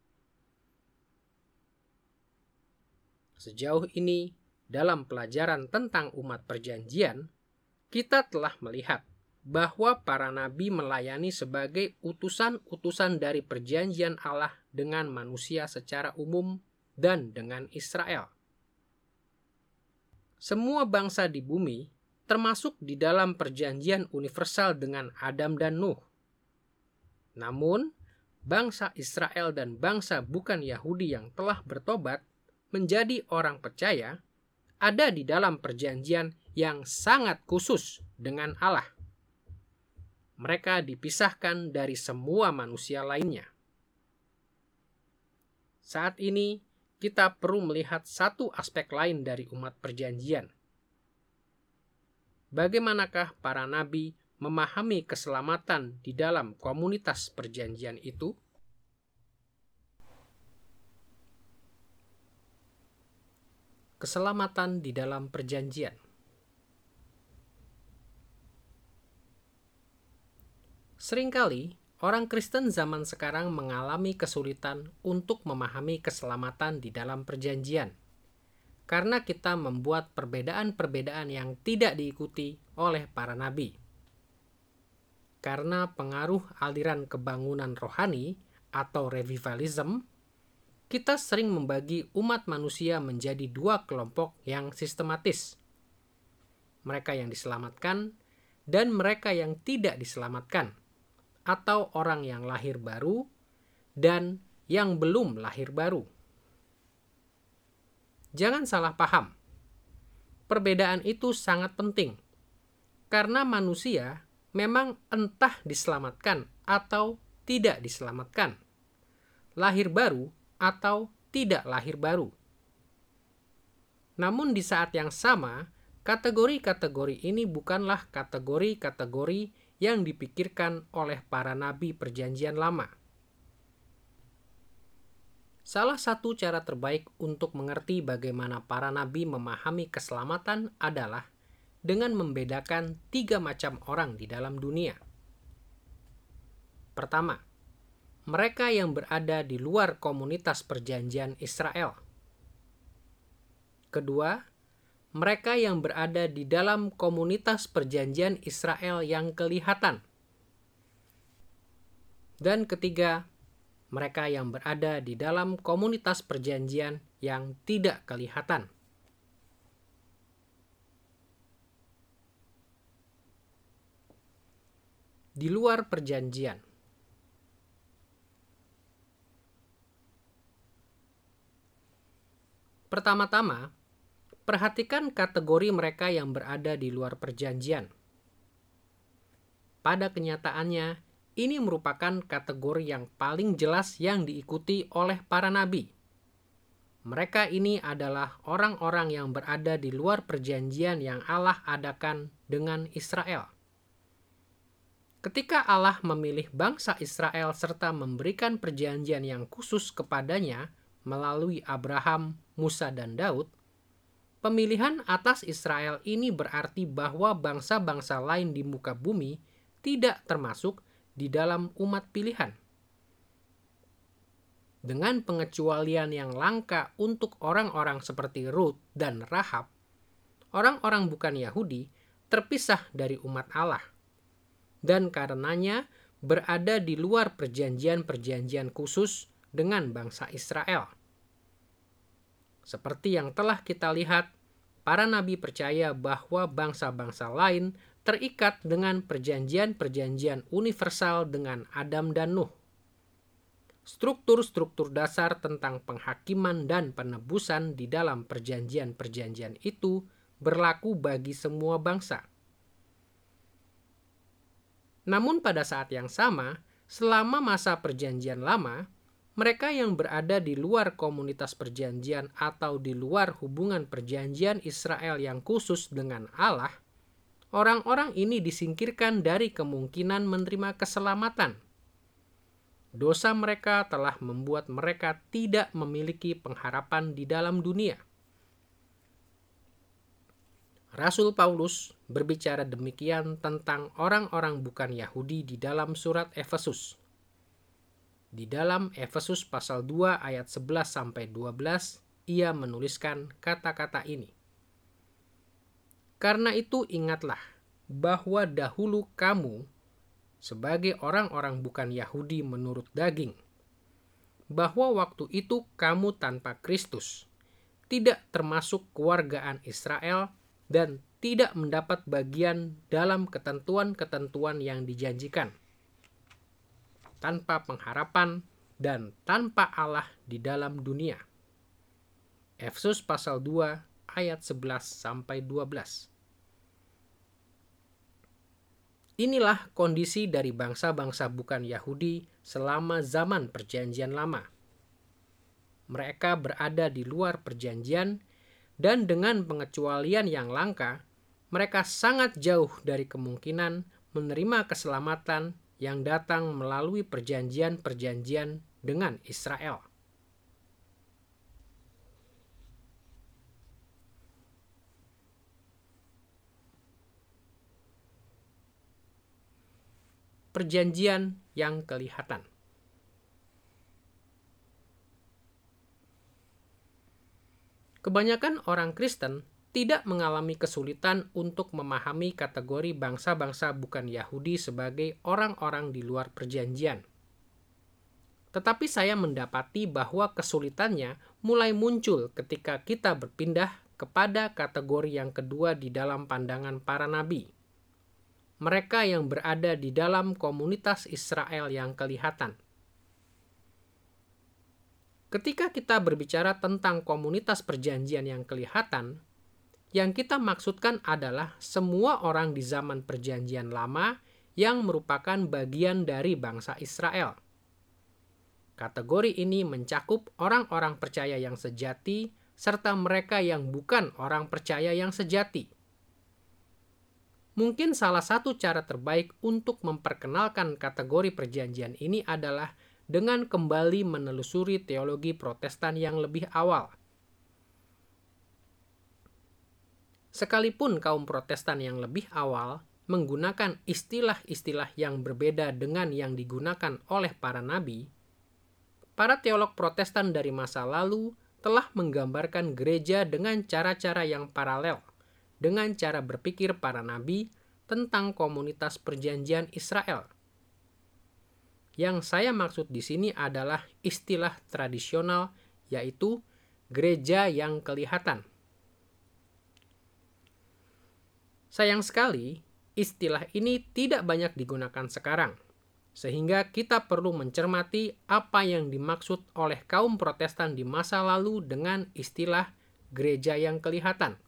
Sejauh ini, dalam pelajaran tentang umat perjanjian, kita telah melihat bahwa para nabi melayani sebagai utusan-utusan dari perjanjian Allah dengan manusia secara umum dan dengan Israel. Semua bangsa di bumi termasuk di dalam perjanjian universal dengan Adam dan Nuh. Namun, bangsa Israel dan bangsa bukan Yahudi yang telah bertobat menjadi orang percaya ada di dalam perjanjian yang sangat khusus dengan Allah. Mereka dipisahkan dari semua manusia lainnya. Saat ini, kita perlu melihat satu aspek lain dari umat perjanjian. Bagaimanakah para nabi memahami keselamatan di dalam komunitas perjanjian itu? Keselamatan di dalam perjanjian. Seringkali orang Kristen zaman sekarang mengalami kesulitan untuk memahami keselamatan di dalam perjanjian. karena kita membuat perbedaan-perbedaan yang tidak diikuti oleh para nabi. Karena pengaruh aliran kebangunan rohani atau revivalism, kita sering membagi umat manusia menjadi dua kelompok yang sistematis. Mereka yang diselamatkan dan mereka yang tidak diselamatkan, atau orang yang lahir baru dan yang belum lahir baru. Jangan salah paham, perbedaan itu sangat penting, karena manusia memang entah diselamatkan atau tidak diselamatkan, lahir baru atau tidak lahir baru. Namun di saat yang sama, kategori-kategori ini bukanlah kategori-kategori yang dipikirkan oleh para nabi Perjanjian Lama. Salah satu cara terbaik untuk mengerti bagaimana para nabi memahami keselamatan adalah dengan membedakan 3 macam orang di dalam dunia. Pertama, mereka yang berada di luar komunitas perjanjian Israel. Kedua, mereka yang berada di dalam komunitas perjanjian Israel yang kelihatan. Dan ketiga, mereka yang berada di dalam komunitas perjanjian yang tidak kelihatan. Di luar perjanjian. Pertama-tama, perhatikan kategori mereka yang berada di luar perjanjian. Pada kenyataannya, ini merupakan kategori yang paling jelas yang diikuti oleh para nabi. Mereka ini adalah orang-orang yang berada di luar perjanjian yang Allah adakan dengan Israel. Ketika Allah memilih bangsa Israel serta memberikan perjanjian yang khusus kepadanya melalui Abraham, Musa, dan Daud, pemilihan atas Israel ini berarti bahwa bangsa-bangsa lain di muka bumi tidak termasuk di dalam umat pilihan. Dengan pengecualian yang langka untuk orang-orang seperti Rut dan Rahab, orang-orang bukan Yahudi terpisah dari umat Allah, dan karenanya berada di luar perjanjian-perjanjian khusus dengan bangsa Israel. Seperti yang telah kita lihat, para nabi percaya bahwa bangsa-bangsa lain terikat dengan perjanjian-perjanjian universal dengan Adam dan Nuh. Struktur-struktur dasar tentang penghakiman dan penebusan di dalam perjanjian-perjanjian itu berlaku bagi semua bangsa. Namun pada saat yang sama, selama masa perjanjian lama, mereka yang berada di luar komunitas perjanjian atau di luar hubungan perjanjian Israel yang khusus dengan Allah, orang-orang ini disingkirkan dari kemungkinan menerima keselamatan. Dosa mereka telah membuat mereka tidak memiliki pengharapan di dalam dunia. Rasul Paulus berbicara demikian tentang orang-orang bukan Yahudi di dalam surat Efesus. Di dalam Efesus pasal 2 ayat 11-12, ia menuliskan kata-kata ini. Karena itu ingatlah bahwa dahulu kamu sebagai orang-orang bukan Yahudi menurut daging, bahwa waktu itu kamu tanpa Kristus, tidak termasuk kewargaan Israel, dan tidak mendapat bagian dalam ketentuan-ketentuan yang dijanjikan, tanpa pengharapan dan tanpa Allah di dalam dunia. Efesus pasal 2 ayat 11-12. Inilah kondisi dari bangsa-bangsa bukan Yahudi selama zaman perjanjian lama. Mereka berada di luar perjanjian, dan dengan pengecualian yang langka, mereka sangat jauh dari kemungkinan menerima keselamatan yang datang melalui perjanjian-perjanjian dengan Israel. Perjanjian yang kelihatan. Kebanyakan orang Kristen tidak mengalami kesulitan untuk memahami kategori bangsa-bangsa bukan Yahudi sebagai orang-orang di luar perjanjian. Tetapi saya mendapati bahwa kesulitannya mulai muncul ketika kita berpindah kepada kategori yang kedua di dalam pandangan para nabi. Mereka yang berada di dalam komunitas Israel yang kelihatan. Ketika kita berbicara tentang komunitas perjanjian yang kelihatan, yang kita maksudkan adalah semua orang di zaman perjanjian lama yang merupakan bagian dari bangsa Israel. Kategori ini mencakup orang-orang percaya yang sejati serta mereka yang bukan orang percaya yang sejati. Mungkin salah satu cara terbaik untuk memperkenalkan kategori perjanjian ini adalah dengan kembali menelusuri teologi Protestan yang lebih awal. Sekalipun kaum Protestan yang lebih awal menggunakan istilah-istilah yang berbeda dengan yang digunakan oleh para nabi, para teolog Protestan dari masa lalu telah menggambarkan gereja dengan cara-cara yang paralel dengan cara berpikir para nabi tentang komunitas perjanjian Israel. Yang saya maksud di sini adalah istilah tradisional, yaitu gereja yang kelihatan. Sayang sekali, istilah ini tidak banyak digunakan sekarang, sehingga kita perlu mencermati apa yang dimaksud oleh kaum Protestan di masa lalu dengan istilah gereja yang kelihatan.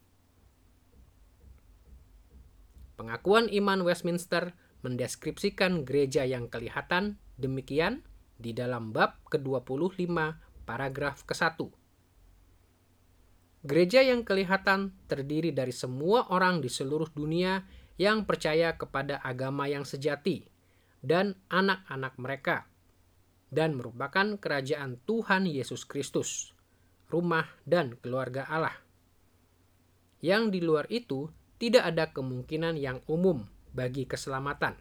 Pengakuan iman Westminster mendeskripsikan gereja yang kelihatan demikian di dalam bab ke-25 paragraf ke-1. Gereja yang kelihatan terdiri dari semua orang di seluruh dunia yang percaya kepada agama yang sejati dan anak-anak mereka, dan merupakan kerajaan Tuhan Yesus Kristus, rumah dan keluarga Allah. Yang di luar itu tidak ada kemungkinan yang umum bagi keselamatan.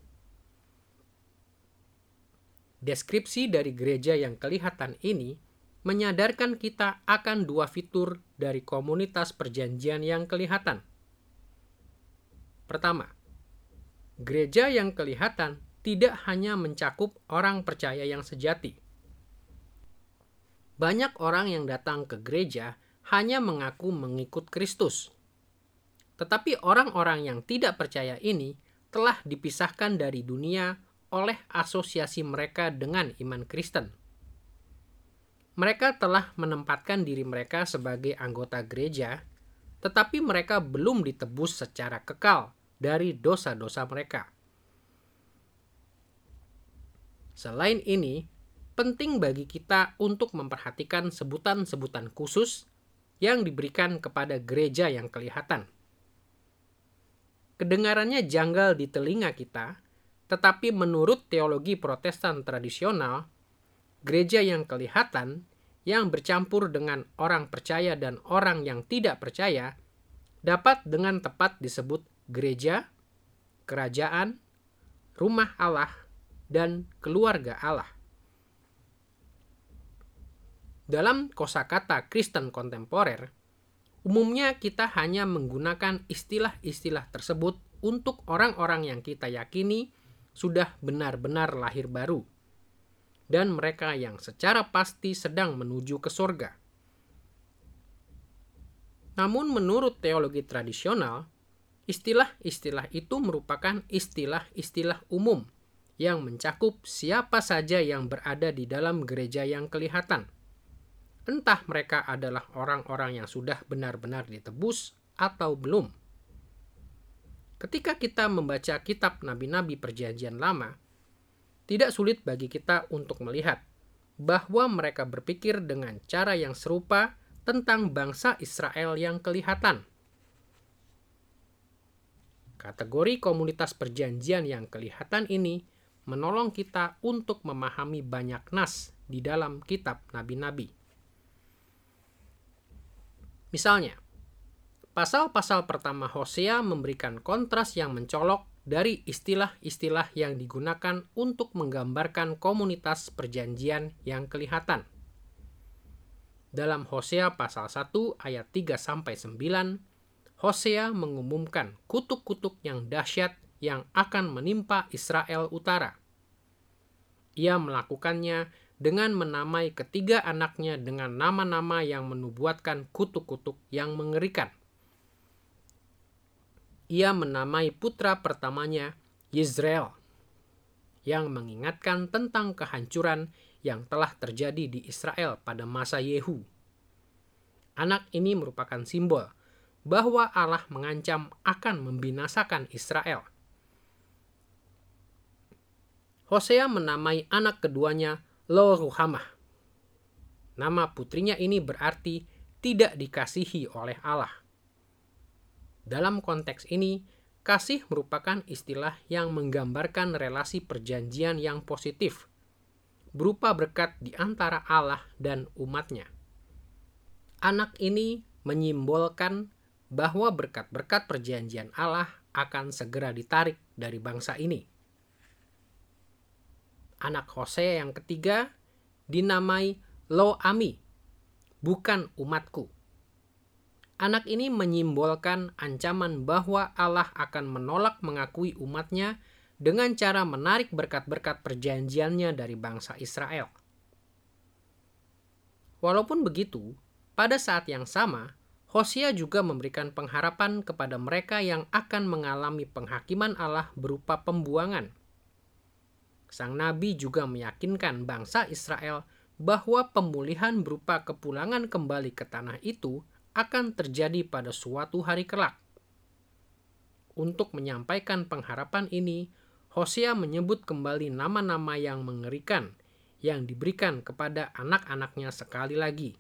Deskripsi dari gereja yang kelihatan ini menyadarkan kita akan dua fitur dari komunitas perjanjian yang kelihatan. Pertama, gereja yang kelihatan tidak hanya mencakup orang percaya yang sejati. Banyak orang yang datang ke gereja hanya mengaku mengikut Kristus. Tetapi orang-orang yang tidak percaya ini telah dipisahkan dari dunia oleh asosiasi mereka dengan iman Kristen. Mereka telah menempatkan diri mereka sebagai anggota gereja, tetapi mereka belum ditebus secara kekal dari dosa-dosa mereka. Selain ini, penting bagi kita untuk memperhatikan sebutan-sebutan khusus yang diberikan kepada gereja yang kelihatan. Kedengarannya janggal di telinga kita, tetapi menurut teologi Protestan tradisional, gereja yang kelihatan yang bercampur dengan orang percaya dan orang yang tidak percaya dapat dengan tepat disebut gereja, kerajaan, rumah Allah, dan keluarga Allah. Dalam kosakata Kristen kontemporer, umumnya kita hanya menggunakan istilah-istilah tersebut untuk orang-orang yang kita yakini sudah benar-benar lahir baru, dan mereka yang secara pasti sedang menuju ke surga. Namun menurut teologi tradisional, istilah-istilah itu merupakan istilah-istilah umum yang mencakup siapa saja yang berada di dalam gereja yang kelihatan. Entah mereka adalah orang-orang yang sudah benar-benar ditebus atau belum. Ketika kita membaca kitab nabi-nabi perjanjian lama, tidak sulit bagi kita untuk melihat bahwa mereka berpikir dengan cara yang serupa tentang bangsa Israel yang kelihatan. Kategori komunitas perjanjian yang kelihatan ini menolong kita untuk memahami banyak nas di dalam kitab nabi-nabi. Misalnya, pasal-pasal pertama Hosea memberikan kontras yang mencolok dari istilah-istilah yang digunakan untuk menggambarkan komunitas perjanjian yang kelihatan. Dalam Hosea pasal 1 ayat 3-9, Hosea mengumumkan kutuk-kutuk yang dahsyat yang akan menimpa Israel Utara. Ia melakukannya dengan menamai ketiga anaknya dengan nama-nama yang menubuatkan kutuk-kutuk yang mengerikan. Ia menamai putra pertamanya Yizreel, yang mengingatkan tentang kehancuran yang telah terjadi di Israel pada masa Yehu. Anak ini merupakan simbol bahwa Allah mengancam akan membinasakan Israel. Hosea menamai anak keduanya Lo-ruhamah. Nama putrinya ini berarti tidak dikasihi oleh Allah. Dalam konteks ini, kasih merupakan istilah yang menggambarkan relasi perjanjian yang positif, berupa berkat di antara Allah dan umatnya. Anak ini menyimbolkan bahwa berkat-berkat perjanjian Allah akan segera ditarik dari bangsa ini. Anak Hosea yang ketiga dinamai Lo-ami, bukan umatku. Anak ini menyimbolkan ancaman bahwa Allah akan menolak mengakui umatnya dengan cara menarik berkat-berkat perjanjiannya dari bangsa Israel. Walaupun begitu, pada saat yang sama, Hosea juga memberikan pengharapan kepada mereka yang akan mengalami penghakiman Allah berupa pembuangan. Sang nabi juga meyakinkan bangsa Israel bahwa pemulihan berupa kepulangan kembali ke tanah itu akan terjadi pada suatu hari kelak. Untuk menyampaikan pengharapan ini, Hosea menyebut kembali nama-nama yang mengerikan yang diberikan kepada anak-anaknya sekali lagi.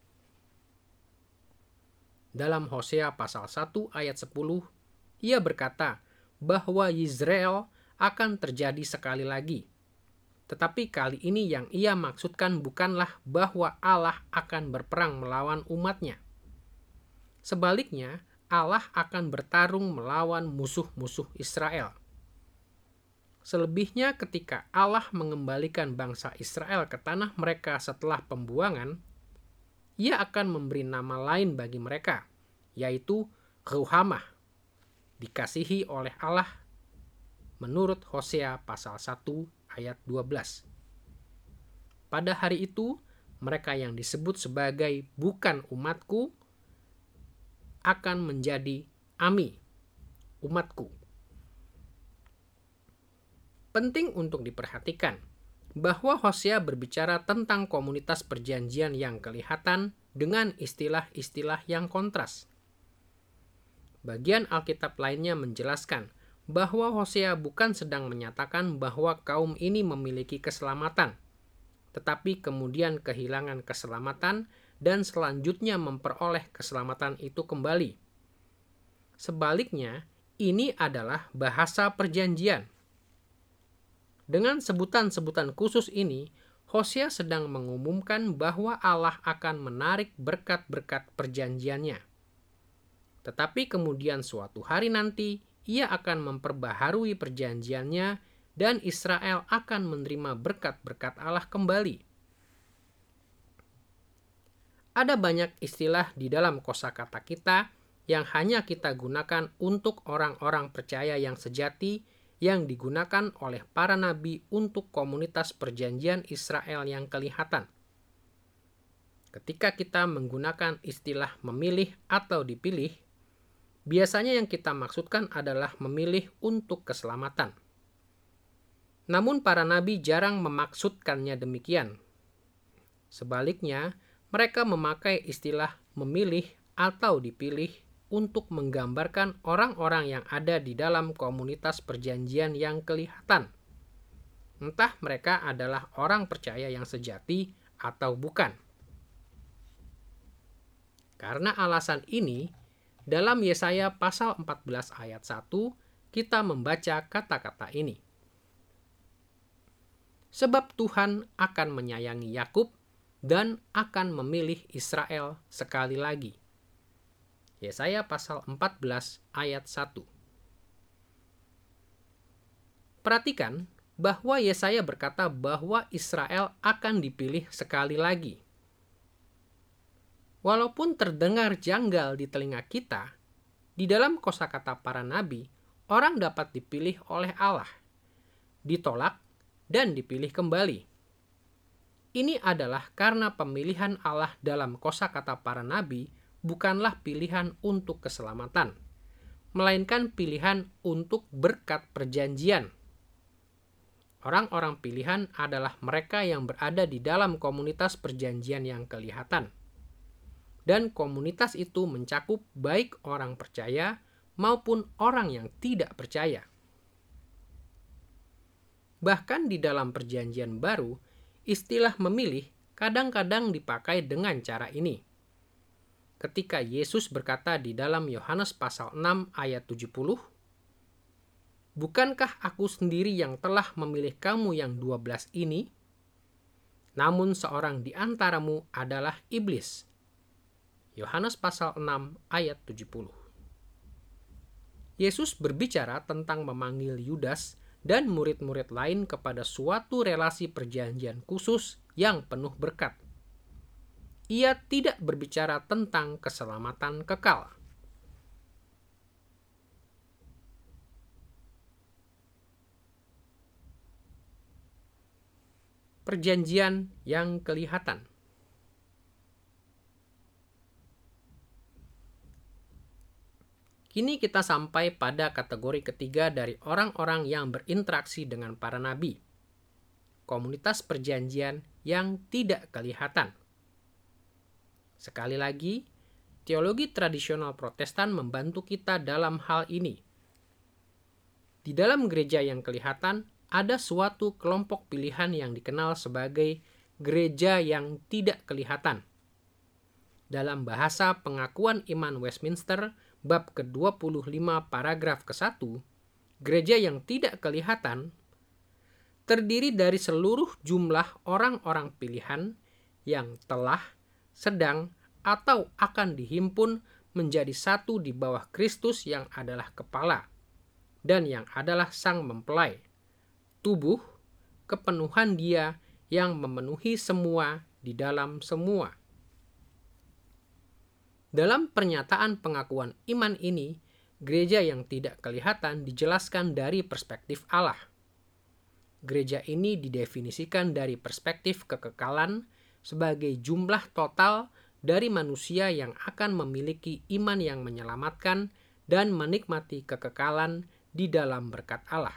Dalam Hosea pasal 1 ayat 10, ia berkata bahwa Yizreel akan terjadi sekali lagi. Tetapi kali ini yang ia maksudkan bukanlah bahwa Allah akan berperang melawan umatnya. Sebaliknya, Allah akan bertarung melawan musuh-musuh Israel. Selebihnya ketika Allah mengembalikan bangsa Israel ke tanah mereka setelah pembuangan, ia akan memberi nama lain bagi mereka, yaitu Ruhamah, dikasihi oleh Allah, menurut Hosea pasal 1 ayat 12. Pada hari itu, mereka yang disebut sebagai bukan umatku akan menjadi Ami, umatku. Penting untuk diperhatikan bahwa Hosea berbicara tentang komunitas perjanjian yang kelihatan dengan istilah-istilah yang kontras. Bagian Alkitab lainnya menjelaskan bahwa Hosea bukan sedang menyatakan bahwa kaum ini memiliki keselamatan, tetapi kemudian kehilangan keselamatan dan selanjutnya memperoleh keselamatan itu kembali. Sebaliknya, ini adalah bahasa perjanjian. Dengan sebutan-sebutan khusus ini, Hosea sedang mengumumkan bahwa Allah akan menarik berkat-berkat perjanjiannya. Tetapi kemudian suatu hari nanti, ia akan memperbaharui perjanjiannya dan Israel akan menerima berkat-berkat Allah kembali. Ada banyak istilah di dalam kosakata kita yang hanya kita gunakan untuk orang-orang percaya yang sejati yang digunakan oleh para nabi untuk komunitas perjanjian Israel yang kelihatan. Ketika kita menggunakan istilah memilih atau dipilih, biasanya yang kita maksudkan adalah memilih untuk keselamatan. Namun para nabi jarang memaksudkannya demikian. Sebaliknya, mereka memakai istilah memilih atau dipilih untuk menggambarkan orang-orang yang ada di dalam komunitas perjanjian yang kelihatan. Entah mereka adalah orang percaya yang sejati atau bukan. Karena alasan ini, dalam Yesaya pasal 14 ayat 1, kita membaca kata-kata ini. Sebab Tuhan akan menyayangi Yakub dan akan memilih Israel sekali lagi. Yesaya pasal 14 ayat 1. Perhatikan bahwa Yesaya berkata bahwa Israel akan dipilih sekali lagi. Walaupun terdengar janggal di telinga kita, di dalam kosakata para nabi, orang dapat dipilih oleh Allah, ditolak, dan dipilih kembali. Ini adalah karena pemilihan Allah dalam kosakata para nabi bukanlah pilihan untuk keselamatan, melainkan pilihan untuk berkat perjanjian. Orang-orang pilihan adalah mereka yang berada di dalam komunitas perjanjian yang kelihatan. Dan komunitas itu mencakup baik orang percaya maupun orang yang tidak percaya. Bahkan di dalam perjanjian baru, istilah memilih kadang-kadang dipakai dengan cara ini. Ketika Yesus berkata di dalam Yohanes pasal 6 ayat 70, "Bukankah aku sendiri yang telah memilih kamu yang 12 ini? Namun seorang di antaramu adalah iblis." Yohanes pasal 6 ayat 70. Yesus berbicara tentang memanggil Yudas dan murid-murid lain kepada suatu relasi perjanjian khusus yang penuh berkat. Ia tidak berbicara tentang keselamatan kekal. Perjanjian yang kelihatan. Kini kita sampai pada kategori ketiga dari orang-orang yang berinteraksi dengan para nabi. Komunitas perjanjian yang tidak kelihatan. Sekali lagi, teologi tradisional Protestan membantu kita dalam hal ini. Di dalam gereja yang kelihatan, ada suatu kelompok pilihan yang dikenal sebagai gereja yang tidak kelihatan. Dalam bahasa pengakuan iman Westminster, bab ke-25 paragraf ke-1, gereja yang tidak kelihatan terdiri dari seluruh jumlah orang-orang pilihan yang telah, sedang, atau akan dihimpun menjadi satu di bawah Kristus yang adalah kepala dan yang adalah sang mempelai, tubuh, kepenuhan Dia yang memenuhi semua di dalam semua. Dalam pernyataan pengakuan iman ini, gereja yang tidak kelihatan dijelaskan dari perspektif Allah. Gereja ini didefinisikan dari perspektif kekekalan sebagai jumlah total dari manusia yang akan memiliki iman yang menyelamatkan dan menikmati kekekalan di dalam berkat Allah.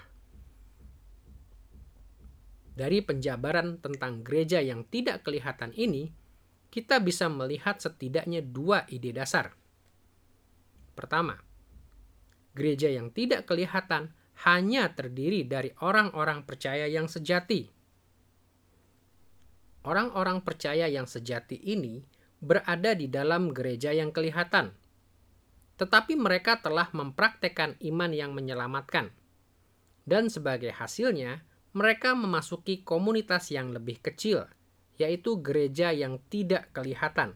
Dari penjabaran tentang gereja yang tidak kelihatan ini, kita bisa melihat setidaknya dua ide dasar. Pertama, gereja yang tidak kelihatan hanya terdiri dari orang-orang percaya yang sejati. Orang-orang percaya yang sejati ini berada di dalam gereja yang kelihatan, tetapi mereka telah mempraktekkan iman yang menyelamatkan. Dan sebagai hasilnya, mereka memasuki komunitas yang lebih kecil, yaitu gereja yang tidak kelihatan.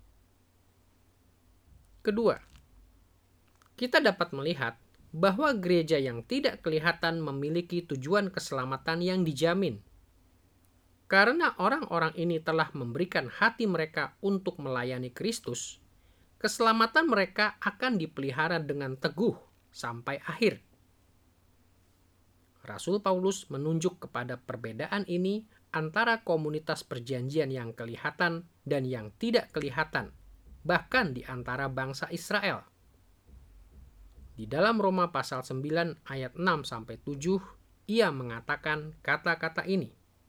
Kedua, kita dapat melihat bahwa gereja yang tidak kelihatan memiliki tujuan keselamatan yang dijamin. Karena orang-orang ini telah memberikan hati mereka untuk melayani Kristus, keselamatan mereka akan dipelihara dengan teguh sampai akhir. Rasul Paulus menunjuk kepada perbedaan ini antara komunitas perjanjian yang kelihatan dan yang tidak kelihatan, bahkan di antara bangsa Israel. Di dalam Roma pasal 9 ayat 6-7, ia mengatakan kata-kata ini.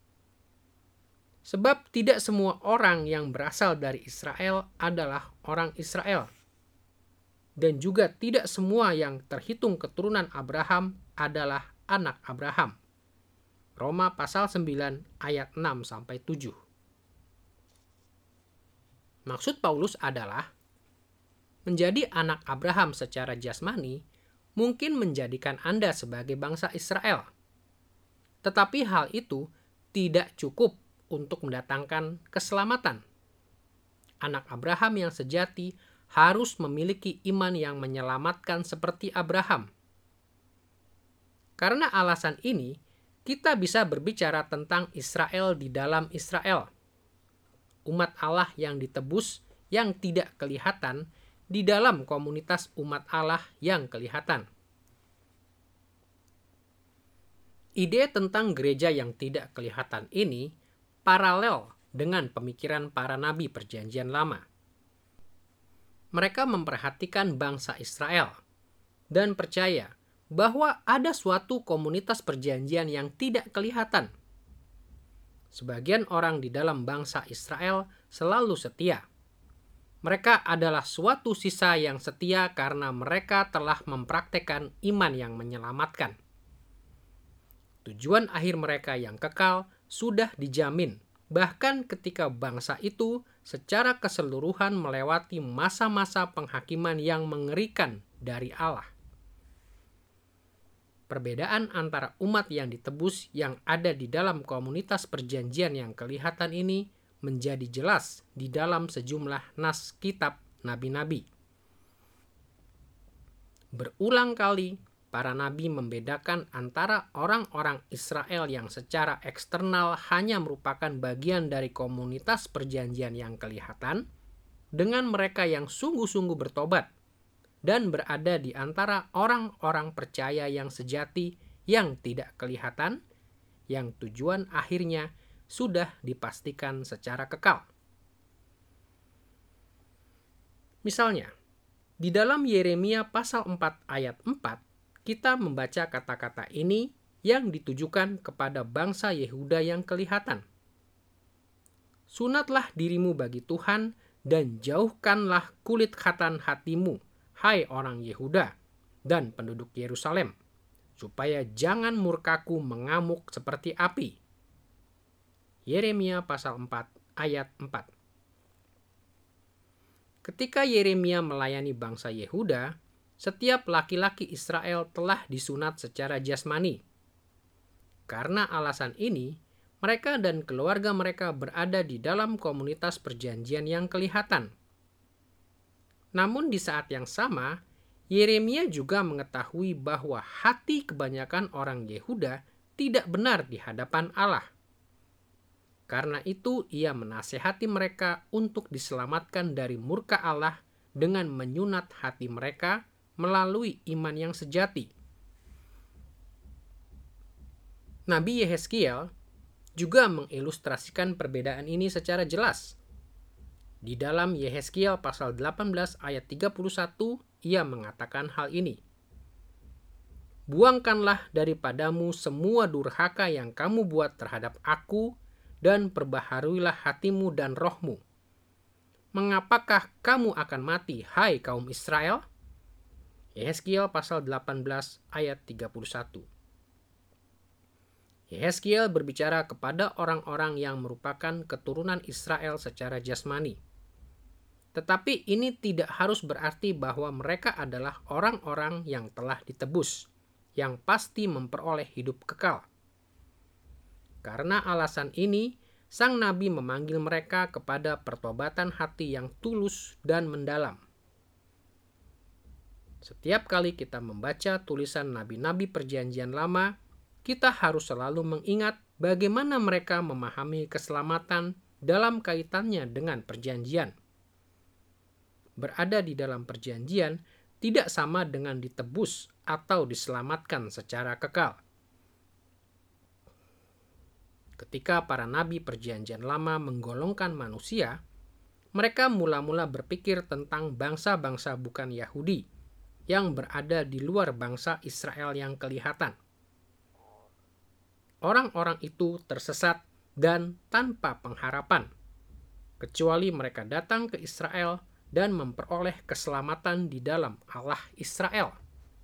Sebab tidak semua orang yang berasal dari Israel adalah orang Israel. Dan juga tidak semua yang terhitung keturunan Abraham adalah anak Abraham. Roma pasal 9 ayat 6-7. Maksud Paulus adalah menjadi anak Abraham secara jasmani mungkin menjadikan Anda sebagai bangsa Israel. Tetapi hal itu tidak cukup untuk mendatangkan keselamatan. Anak Abraham yang sejati harus memiliki iman yang menyelamatkan seperti Abraham. Karena alasan ini, kita bisa berbicara tentang Israel di dalam Israel. Umat Allah yang ditebus yang tidak kelihatan di dalam komunitas umat Allah yang kelihatan. Ide tentang gereja yang tidak kelihatan ini paralel dengan pemikiran para nabi Perjanjian Lama. Mereka memperhatikan bangsa Israel dan percaya bahwa ada suatu komunitas perjanjian yang tidak kelihatan. Sebagian orang di dalam bangsa Israel selalu setia. Mereka adalah suatu sisa yang setia karena mereka telah mempraktekkan iman yang menyelamatkan. Tujuan akhir mereka yang kekal sudah dijamin, bahkan ketika bangsa itu secara keseluruhan melewati masa-masa penghakiman yang mengerikan dari Allah. Perbedaan antara umat yang ditebus yang ada di dalam komunitas perjanjian yang kelihatan ini menjadi jelas di dalam sejumlah nas kitab nabi-nabi. Berulang kali, para nabi membedakan antara orang-orang Israel yang secara eksternal hanya merupakan bagian dari komunitas perjanjian yang kelihatan, dengan mereka yang sungguh-sungguh bertobat dan berada di antara orang-orang percaya yang sejati yang tidak kelihatan, yang tujuan akhirnya sudah dipastikan secara kekal. Misalnya, di dalam Yeremia pasal 4 ayat 4, kita membaca kata-kata ini yang ditujukan kepada bangsa Yehuda yang kelihatan. Sunatlah dirimu bagi Tuhan dan jauhkanlah kulit khatan hatimu, hai orang Yehuda dan penduduk Yerusalem, supaya jangan murkaku mengamuk seperti api. Yeremia pasal 4 ayat 4. Ketika Yeremia melayani bangsa Yehuda, setiap laki-laki Israel telah disunat secara jasmani. Karena alasan ini, mereka dan keluarga mereka berada di dalam komunitas perjanjian yang kelihatan. Namun di saat yang sama, Yeremia juga mengetahui bahwa hati kebanyakan orang Yehuda tidak benar di hadapan Allah. Karena itu ia menasehati mereka untuk diselamatkan dari murka Allah dengan menyunat hati mereka melalui iman yang sejati. Nabi Yehezkiel juga mengilustrasikan perbedaan ini secara jelas. Di dalam Yehezkiel pasal 18 ayat 31, ia mengatakan hal ini. Buangkanlah daripadamu semua durhaka yang kamu buat terhadap aku, dan perbaharuilah hatimu dan rohmu. Mengapakah kamu akan mati, hai kaum Israel? Yehezkiel pasal 18 ayat 31. Yehezkiel berbicara kepada orang-orang yang merupakan keturunan Israel secara jasmani. Tetapi ini tidak harus berarti bahwa mereka adalah orang-orang yang telah ditebus, yang pasti memperoleh hidup kekal. Karena alasan ini, sang nabi memanggil mereka kepada pertobatan hati yang tulus dan mendalam. Setiap kali kita membaca tulisan nabi-nabi Perjanjian Lama, kita harus selalu mengingat bagaimana mereka memahami keselamatan dalam kaitannya dengan perjanjian. Berada di dalam perjanjian tidak sama dengan ditebus atau diselamatkan secara kekal. Ketika para nabi Perjanjian Lama menggolongkan manusia, mereka mula-mula berpikir tentang bangsa-bangsa bukan Yahudi yang berada di luar bangsa Israel yang kelihatan. Orang-orang itu tersesat dan tanpa pengharapan, kecuali mereka datang ke Israel dan memperoleh keselamatan di dalam Allah Israel.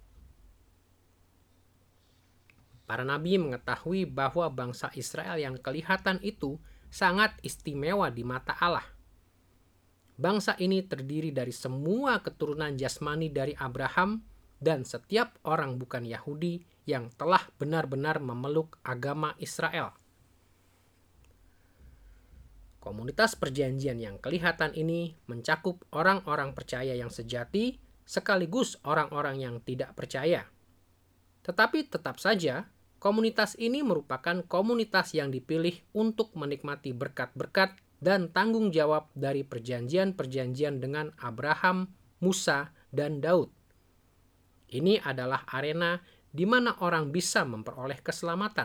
Para nabi mengetahui bahwa bangsa Israel yang kelihatan itu sangat istimewa di mata Allah. Bangsa ini terdiri dari semua keturunan jasmani dari Abraham dan setiap orang bukan Yahudi yang telah benar-benar memeluk agama Israel. Komunitas perjanjian yang kelihatan ini mencakup orang-orang percaya yang sejati sekaligus orang-orang yang tidak percaya. Tetapi tetap saja, komunitas ini merupakan komunitas yang dipilih untuk menikmati berkat-berkat dan tanggung jawab dari perjanjian-perjanjian dengan Abraham, Musa, dan Daud. Ini adalah arena di mana orang bisa memperoleh keselamatan.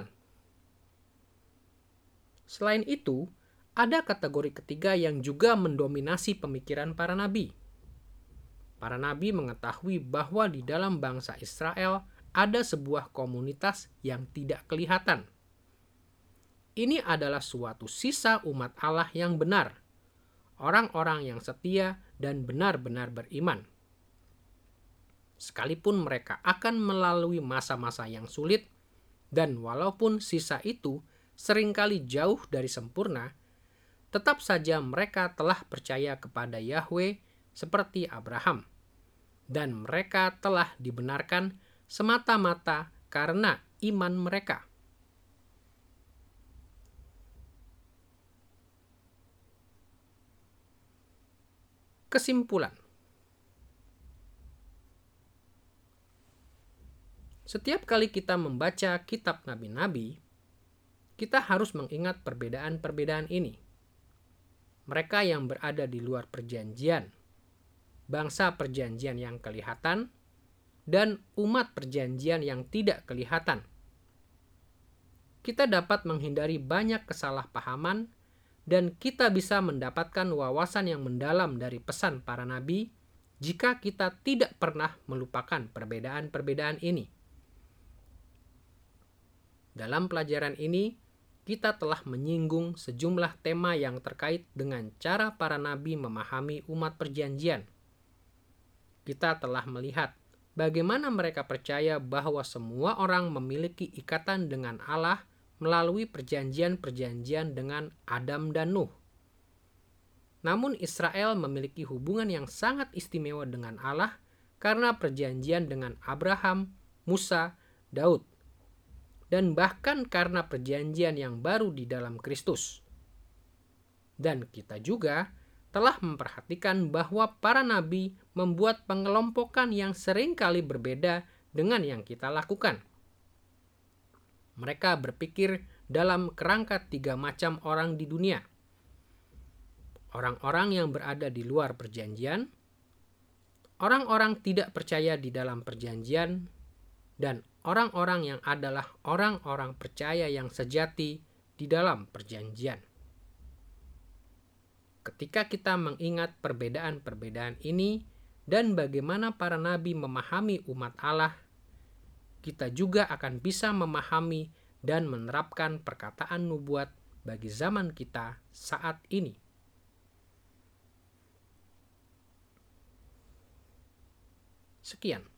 Selain itu, ada kategori ketiga yang juga mendominasi pemikiran para nabi. Para nabi mengetahui bahwa di dalam bangsa Israel ada sebuah komunitas yang tidak kelihatan. Ini adalah suatu sisa umat Allah yang benar, orang-orang yang setia dan benar-benar beriman. Sekalipun mereka akan melalui masa-masa yang sulit, dan walaupun sisa itu seringkali jauh dari sempurna, tetap saja mereka telah percaya kepada Yahweh seperti Abraham, dan mereka telah dibenarkan semata-mata karena iman mereka. Kesimpulan: setiap kali kita membaca kitab nabi-nabi, kita harus mengingat perbedaan-perbedaan ini. Mereka yang berada di luar perjanjian, bangsa perjanjian yang kelihatan, dan umat perjanjian yang tidak kelihatan. Kita dapat menghindari banyak kesalahpahaman, dan kita bisa mendapatkan wawasan yang mendalam dari pesan para nabi jika kita tidak pernah melupakan perbedaan-perbedaan ini. Dalam pelajaran ini, kita telah menyinggung sejumlah tema yang terkait dengan cara para nabi memahami umat perjanjian. Kita telah melihat bagaimana mereka percaya bahwa semua orang memiliki ikatan dengan Allah melalui perjanjian-perjanjian dengan Adam dan Nuh. Namun Israel memiliki hubungan yang sangat istimewa dengan Allah karena perjanjian dengan Abraham, Musa, Daud, dan bahkan karena perjanjian yang baru di dalam Kristus. Dan kita juga telah memperhatikan bahwa para nabi membuat pengelompokan yang seringkali berbeda dengan yang kita lakukan. Mereka berpikir dalam kerangka 3 macam orang di dunia. Orang-orang yang berada di luar perjanjian, orang-orang tidak percaya di dalam perjanjian, dan orang-orang yang adalah orang-orang percaya yang sejati di dalam perjanjian. Ketika kita mengingat perbedaan-perbedaan ini dan bagaimana para nabi memahami umat Allah, kita juga akan bisa memahami dan menerapkan perkataan nubuat bagi zaman kita saat ini. Sekian.